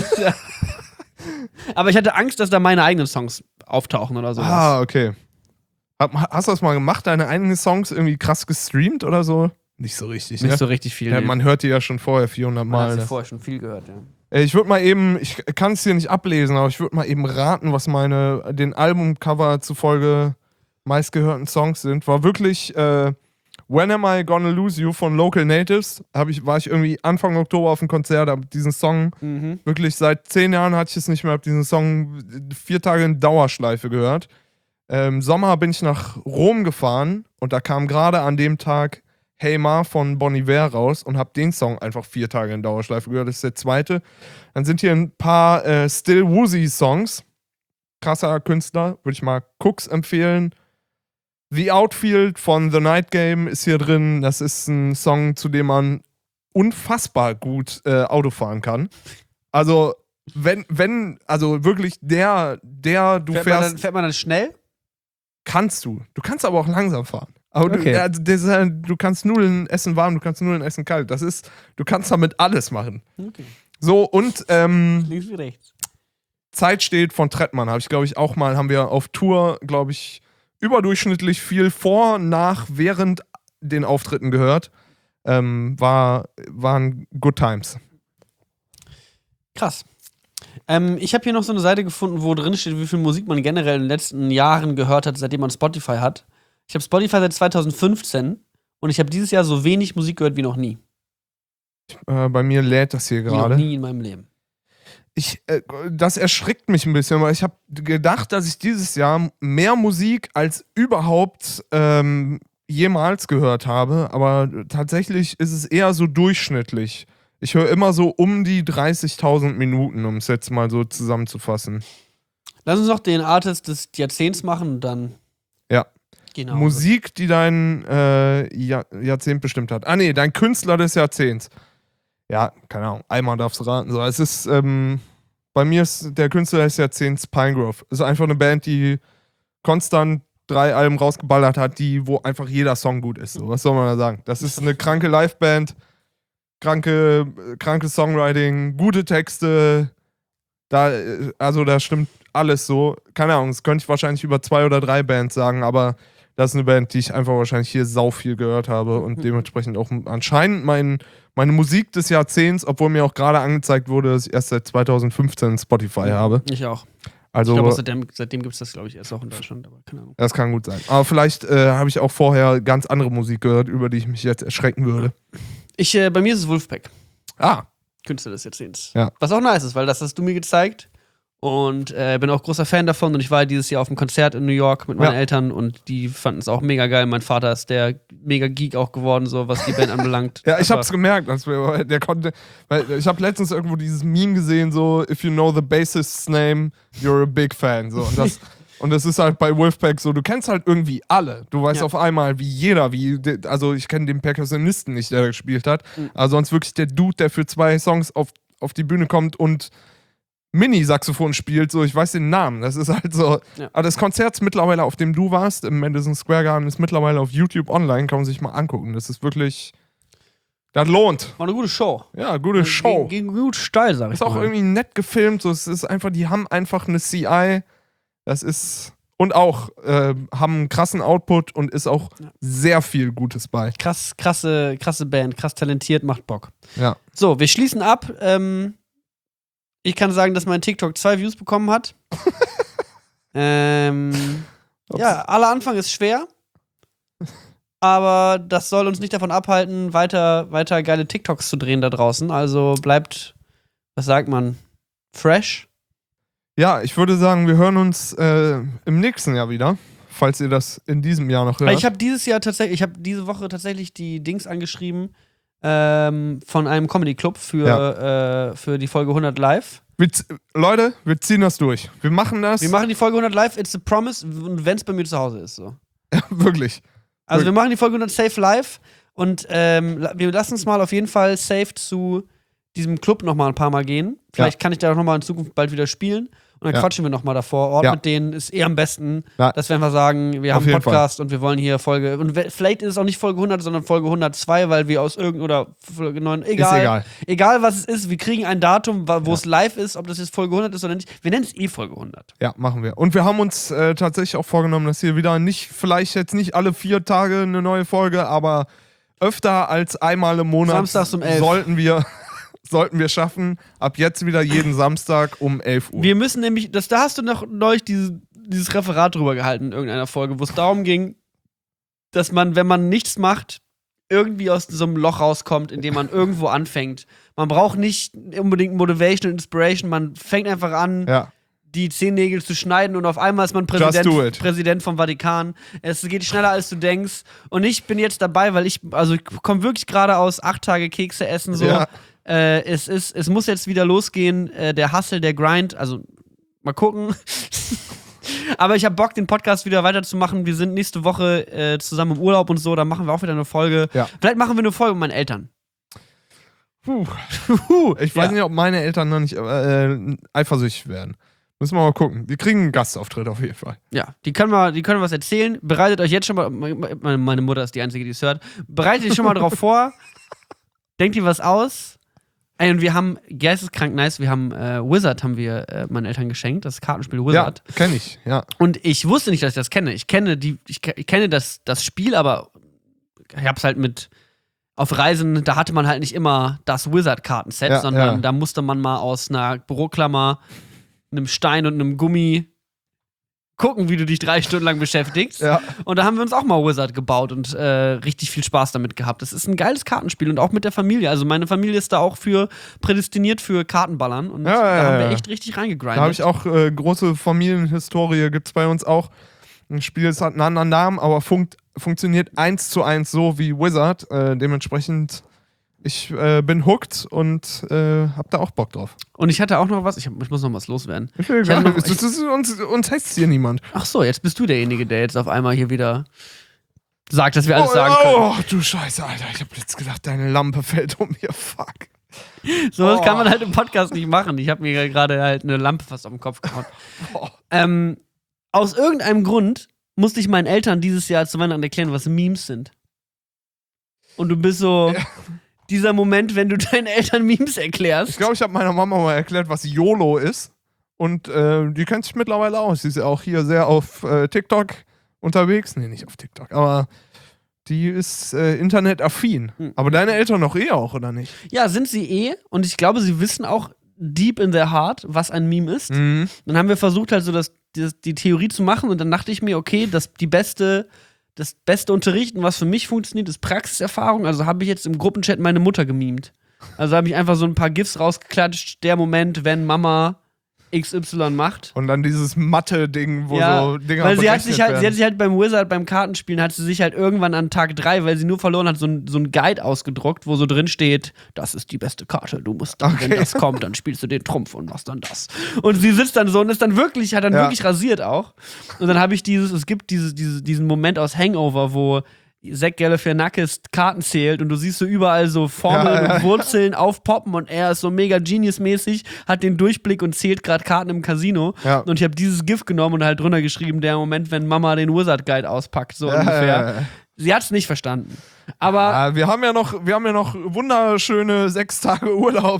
Aber ich hatte Angst, dass da meine eigenen Songs auftauchen oder sowas. Ah, okay. Hast du das mal gemacht, deine eigenen Songs irgendwie krass gestreamt oder so? Nicht so richtig, ne? Nicht so richtig viel. Ja, nee. man hört die ja schon vorher 400 Man Mal. hat sie Ne? vorher schon viel gehört, ja. Ich würde mal eben, ich kann es hier nicht ablesen, aber ich würde mal eben raten, was den Albumcover zufolge meistgehörten Songs sind. War wirklich When Am I Gonna Lose You von Local Natives. War ich irgendwie Anfang Oktober auf dem Konzert, hab diesen Song wirklich seit 10 Jahren hatte ich es nicht mehr, hab diesen Song 4 Tage in Dauerschleife gehört. Im Sommer bin ich nach Rom gefahren und da kam gerade an dem Tag Hey Ma von Bon Iver raus und hab den Song einfach 4 Tage in Dauerschleife gehört. Das ist der zweite. Dann sind hier ein paar Still Woozy Songs. Krasser Künstler, würde ich mal Cooks empfehlen. The Outfield von The Night Game ist hier drin. Das ist ein Song, zu dem man unfassbar gut Auto fahren kann. Also, also wirklich Fährt man dann schnell? kannst du. Du kannst aber auch langsam fahren. Aber Okay. du kannst Nudeln essen warm, du kannst Nudeln essen kalt. Du kannst damit alles machen. Okay. So, und Links wie rechts. Zeit steht von Trettmann. Haben wir auf Tour, glaube ich, überdurchschnittlich viel vor, nach, während den Auftritten gehört. Waren Good Times. Krass. Ich habe hier noch so eine Seite gefunden, wo drin steht, wie viel Musik man generell in den letzten Jahren gehört hat, seitdem man Spotify hat. Ich habe Spotify seit 2015 und ich habe dieses Jahr so wenig Musik gehört wie noch nie. Bei mir lädt das hier Wie noch gerade. nie in meinem Leben. Das erschrickt mich ein bisschen, weil ich habe gedacht, dass ich dieses Jahr mehr Musik als überhaupt jemals gehört habe, aber tatsächlich ist es eher so durchschnittlich. Ich höre immer so um die 30.000 Minuten, um es jetzt mal so zusammenzufassen. Lass uns noch den Artist des Jahrzehnts machen und dann. Ja. Genau. Musik, die dein Jahrzehnt bestimmt hat. Ah, nee, dein Künstler des Jahrzehnts. Ja, keine Ahnung. Einmal darfst du raten. So, es ist, bei mir ist der Künstler des Jahrzehnts Pinegrove. Ist einfach eine Band, die konstant 3 Alben rausgeballert hat, wo einfach jeder Song gut ist. So, was soll man da sagen? Das ist eine kranke Liveband, kranke Songwriting, gute Texte. Da stimmt alles so. Keine Ahnung, das könnte ich wahrscheinlich über 2 oder 3 Bands sagen, aber das ist eine Band, die ich einfach wahrscheinlich hier sau viel gehört habe und dementsprechend auch anscheinend meine Musik des Jahrzehnts, obwohl mir auch gerade angezeigt wurde, dass ich erst seit 2015 Spotify habe. Ich auch. Also, ich glaube, seitdem gibt es das, glaube ich, erst auch in Deutschland, aber keine Ahnung. Das kann gut sein. Aber vielleicht habe ich auch vorher ganz andere Musik gehört, über die ich mich jetzt erschrecken würde. Bei mir ist es Wolfpack. Ah. Künstler des Jahrzehnts. Ja. Was auch nice ist, weil das hast du mir gezeigt. Und bin auch großer Fan davon. Und ich war dieses Jahr auf einem Konzert in New York mit meinen Eltern und die fanden es auch mega geil. Mein Vater ist der mega Geek auch geworden, so was die Band anbelangt. Ja, ich hab's gemerkt. Der konnte, weil ich habe letztens irgendwo dieses Meme gesehen, so, if you know the bassist's name, you're a big fan. So. Und das ist halt bei Wolfpack so, du kennst halt irgendwie alle. Du weißt auf einmal, wie jeder, also ich kenne den Perkussionisten nicht, der gespielt hat, aber sonst wirklich der Dude, der für 2 Songs auf die Bühne kommt und Mini-Saxophon spielt, so, ich weiß den Namen. Das ist halt so. Ja. Aber das Konzert mittlerweile, auf dem du warst, im Madison Square Garden, ist mittlerweile auf YouTube online, kann man sich mal angucken. Das ist wirklich. Das lohnt. War eine gute Show. Ja, gute Show. Ging gut steil, sag ich mal. Ist auch irgendwie nett gefilmt, so, es ist einfach, die haben einfach eine CI. Das ist. Und auch haben einen krassen Output und ist auch sehr viel Gutes bei. Krasse Band, krass talentiert, macht Bock. Ja. So, wir schließen ab. Ich kann sagen, dass mein TikTok 2 Views bekommen hat. Aller Anfang ist schwer. Aber das soll uns nicht davon abhalten, weiter geile TikToks zu drehen da draußen. Also bleibt, was sagt man, fresh. Ja, ich würde sagen, wir hören uns im nächsten Jahr wieder, falls ihr das in diesem Jahr noch hört. Ich habe diese Woche tatsächlich die Dings angeschrieben von einem Comedy-Club für die Folge 100 live. Leute, wir ziehen das durch. Wir machen das. Wir machen die Folge 100 live, it's a promise, wenn es bei mir zu Hause ist. So. Ja, wirklich. Also wir machen die Folge 100 safe live und wir lassen uns mal auf jeden Fall safe zu diesem Club noch mal ein paar Mal gehen. Vielleicht kann ich da auch noch mal in Zukunft bald wieder spielen. Und dann quatschen wir noch mal da vor Ort mit denen. Ist am besten, dass wir einfach sagen, wir haben einen Podcast und wir wollen hier Folge. Und vielleicht ist es auch nicht Folge 100, sondern Folge 102, weil wir aus oder Folge 9. Egal. Egal, was es ist. Wir kriegen ein Datum, wo es live ist, ob das jetzt Folge 100 ist oder nicht. Wir nennen es Folge 100. Ja, machen wir. Und wir haben uns tatsächlich auch vorgenommen, dass hier wieder vielleicht jetzt nicht alle 4 Tage eine neue Folge, aber öfter als einmal im Monat Samstags um 11. sollten wir schaffen, ab jetzt wieder jeden Samstag um 11 Uhr. Wir müssen nämlich, da hast du noch neulich dieses Referat drüber gehalten in irgendeiner Folge, wo es darum ging, dass man, wenn man nichts macht, irgendwie aus so einem Loch rauskommt, in dem man irgendwo anfängt. Man braucht nicht unbedingt Motivation und Inspiration, man fängt einfach an, die Zehennägel zu schneiden und auf einmal ist man Präsident vom Vatikan. Es geht schneller, als du denkst. Und ich bin jetzt dabei, weil ich komme wirklich gerade aus 8 Tage Kekse essen, so. Ja. Es muss jetzt wieder losgehen, der Hustle, der Grind, also mal gucken. Aber ich habe Bock, den Podcast wieder weiterzumachen. Wir sind nächste Woche zusammen im Urlaub und so, da machen wir auch wieder eine Folge. Ja. Vielleicht machen wir eine Folge mit meinen Eltern. Ich weiß nicht, ob meine Eltern noch nicht eifersüchtig werden. Müssen wir mal gucken. Wir kriegen einen Gastauftritt auf jeden Fall. Ja, die können was erzählen. Bereitet euch jetzt schon mal, meine Mutter ist die Einzige, die es hört. Bereitet euch schon mal drauf vor. Denkt ihr was aus? Ey, und wir haben, geisteskrank nice, wir haben Wizard haben wir meinen Eltern geschenkt, das Kartenspiel Wizard. Ja, kenne ich, ja. Und ich wusste nicht, dass ich das kenne. Ich kenne das Spiel, aber ich hab's halt auf Reisen, da hatte man halt nicht immer das Wizard-Kartenset, sondern da musste man mal aus einer Büroklammer, einem Stein und einem Gummi gucken, wie du dich 3 Stunden lang beschäftigst. Ja. Und da haben wir uns auch mal Wizard gebaut und richtig viel Spaß damit gehabt. Das ist ein geiles Kartenspiel und auch mit der Familie. Also meine Familie ist da auch prädestiniert für Kartenballern und da haben wir echt richtig reingegrindet. Da habe ich auch große Familienhistorie, gibt's bei uns auch. Ein Spiel, es hat einen anderen Namen, aber funktioniert 1:1 so wie Wizard. Dementsprechend Ich bin hooked und hab da auch Bock drauf. Und ich hatte auch noch was, ich muss noch was loswerden. Uns heißt hier niemand. Ach so, jetzt bist du derjenige, der jetzt auf einmal hier wieder sagt, dass wir alles sagen können. Oh, du Scheiße, Alter. Ich hab jetzt gedacht, deine Lampe fällt um mir. Fuck. So was kann man halt im Podcast nicht machen. Ich habe mir gerade halt eine Lampe fast auf den Kopf gehauen. Aus irgendeinem Grund musste ich meinen Eltern dieses Jahr zu Weihnachten erklären, was Memes sind. Und du bist so... Ja. Dieser Moment, wenn du deinen Eltern Memes erklärst. Ich glaube, ich habe meiner Mama mal erklärt, was YOLO ist. Und die kennt sich mittlerweile aus. Sie ist ja auch hier sehr auf TikTok unterwegs. Nee, nicht auf TikTok, aber die ist internetaffin. Aber deine Eltern noch auch, oder nicht? Ja, sind sie Und ich glaube, sie wissen auch deep in their heart, was ein Meme ist. Mhm. Dann haben wir versucht, halt so die Theorie zu machen. Und dann dachte ich mir, okay, das beste Unterrichten, was für mich funktioniert, ist Praxiserfahrung. Also habe ich jetzt im Gruppenchat meine Mutter gemimt. Also habe ich einfach so ein paar GIFs rausgeklatscht, der Moment, wenn Mama XY macht. Und dann dieses Mathe-Ding, wo so Dinger weil sie hat sich halt beim Wizard, beim Kartenspielen, hat sie sich halt irgendwann an Tag 3, weil sie nur verloren hat, so ein Guide ausgedruckt, wo so drin steht, das ist die beste Karte, du musst dann, wenn das kommt, dann spielst du den Trumpf und machst dann das. Und sie sitzt dann so und ist dann wirklich, hat dann wirklich rasiert auch. Und dann habe ich es gibt diesen Moment aus Hangover, wo Zach Galifianakis Karten zählt und du siehst so überall so Formeln und Wurzeln aufpoppen und er ist so mega Genius-mäßig, hat den Durchblick und zählt gerade Karten im Casino. Ja. Und ich habe dieses GIF genommen und halt drunter geschrieben, der Moment, wenn Mama den Wizard Guide auspackt, so ungefähr. Sie hat es nicht verstanden. Aber wir haben ja noch wunderschöne 6 Tage Urlaub.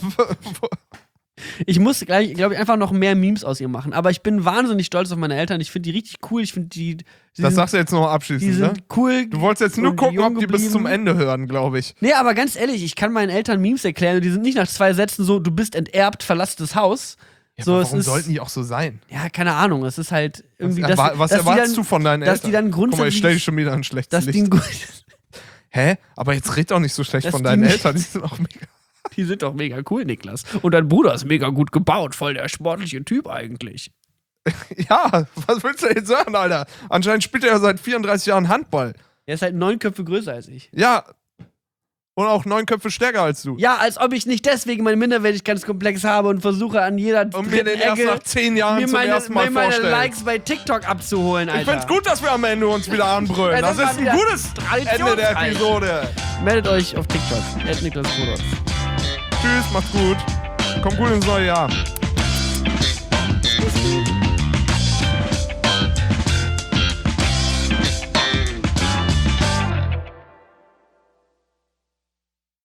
Ich muss gleich, glaube ich, einfach noch mehr Memes aus ihr machen. Aber ich bin wahnsinnig stolz auf meine Eltern. Ich finde die richtig cool. Ich finde das sagst du jetzt noch abschließend, die sind cool. Du wolltest jetzt nur gucken, ob die bis zum Ende hören, glaube ich. Nee, aber ganz ehrlich, ich kann meinen Eltern Memes erklären und die sind nicht nach 2 Sätzen so, du bist enterbt, verlass das Haus. Ja, so, warum sollten die auch so sein? Ja, keine Ahnung. Es ist halt irgendwie... Was erwartest du von deinen Eltern? Dass die dann grundsätzlich... Guck mal, ich stell dich schon wieder ein schlechtes Licht. Hä? Aber jetzt red doch nicht so schlecht von deinen Eltern. Die sind auch mega... Die sind doch mega cool, Niklas. Und dein Bruder ist mega gut gebaut. Voll der sportliche Typ eigentlich. Ja, was willst du jetzt sagen, Alter? Anscheinend spielt er ja seit 34 Jahren Handball. Er ist halt 9 Köpfe größer als ich. Ja. Und auch 9 Köpfe stärker als du. Ja, als ob ich nicht deswegen meinen Minderwertigkeitskomplex habe und versuche an jeder und mir den erst nach 10 Jahren zum ersten Mal vorstellen. Mir meine Likes bei TikTok abzuholen, Alter. Ich find's gut, dass wir am Ende uns wieder anbrüllen. Das ist ein gutes Ende der Episode. Meldet euch auf TikTok. @NiklasRudolph. Tschüss, macht's gut. Kommt gut ins neue Jahr.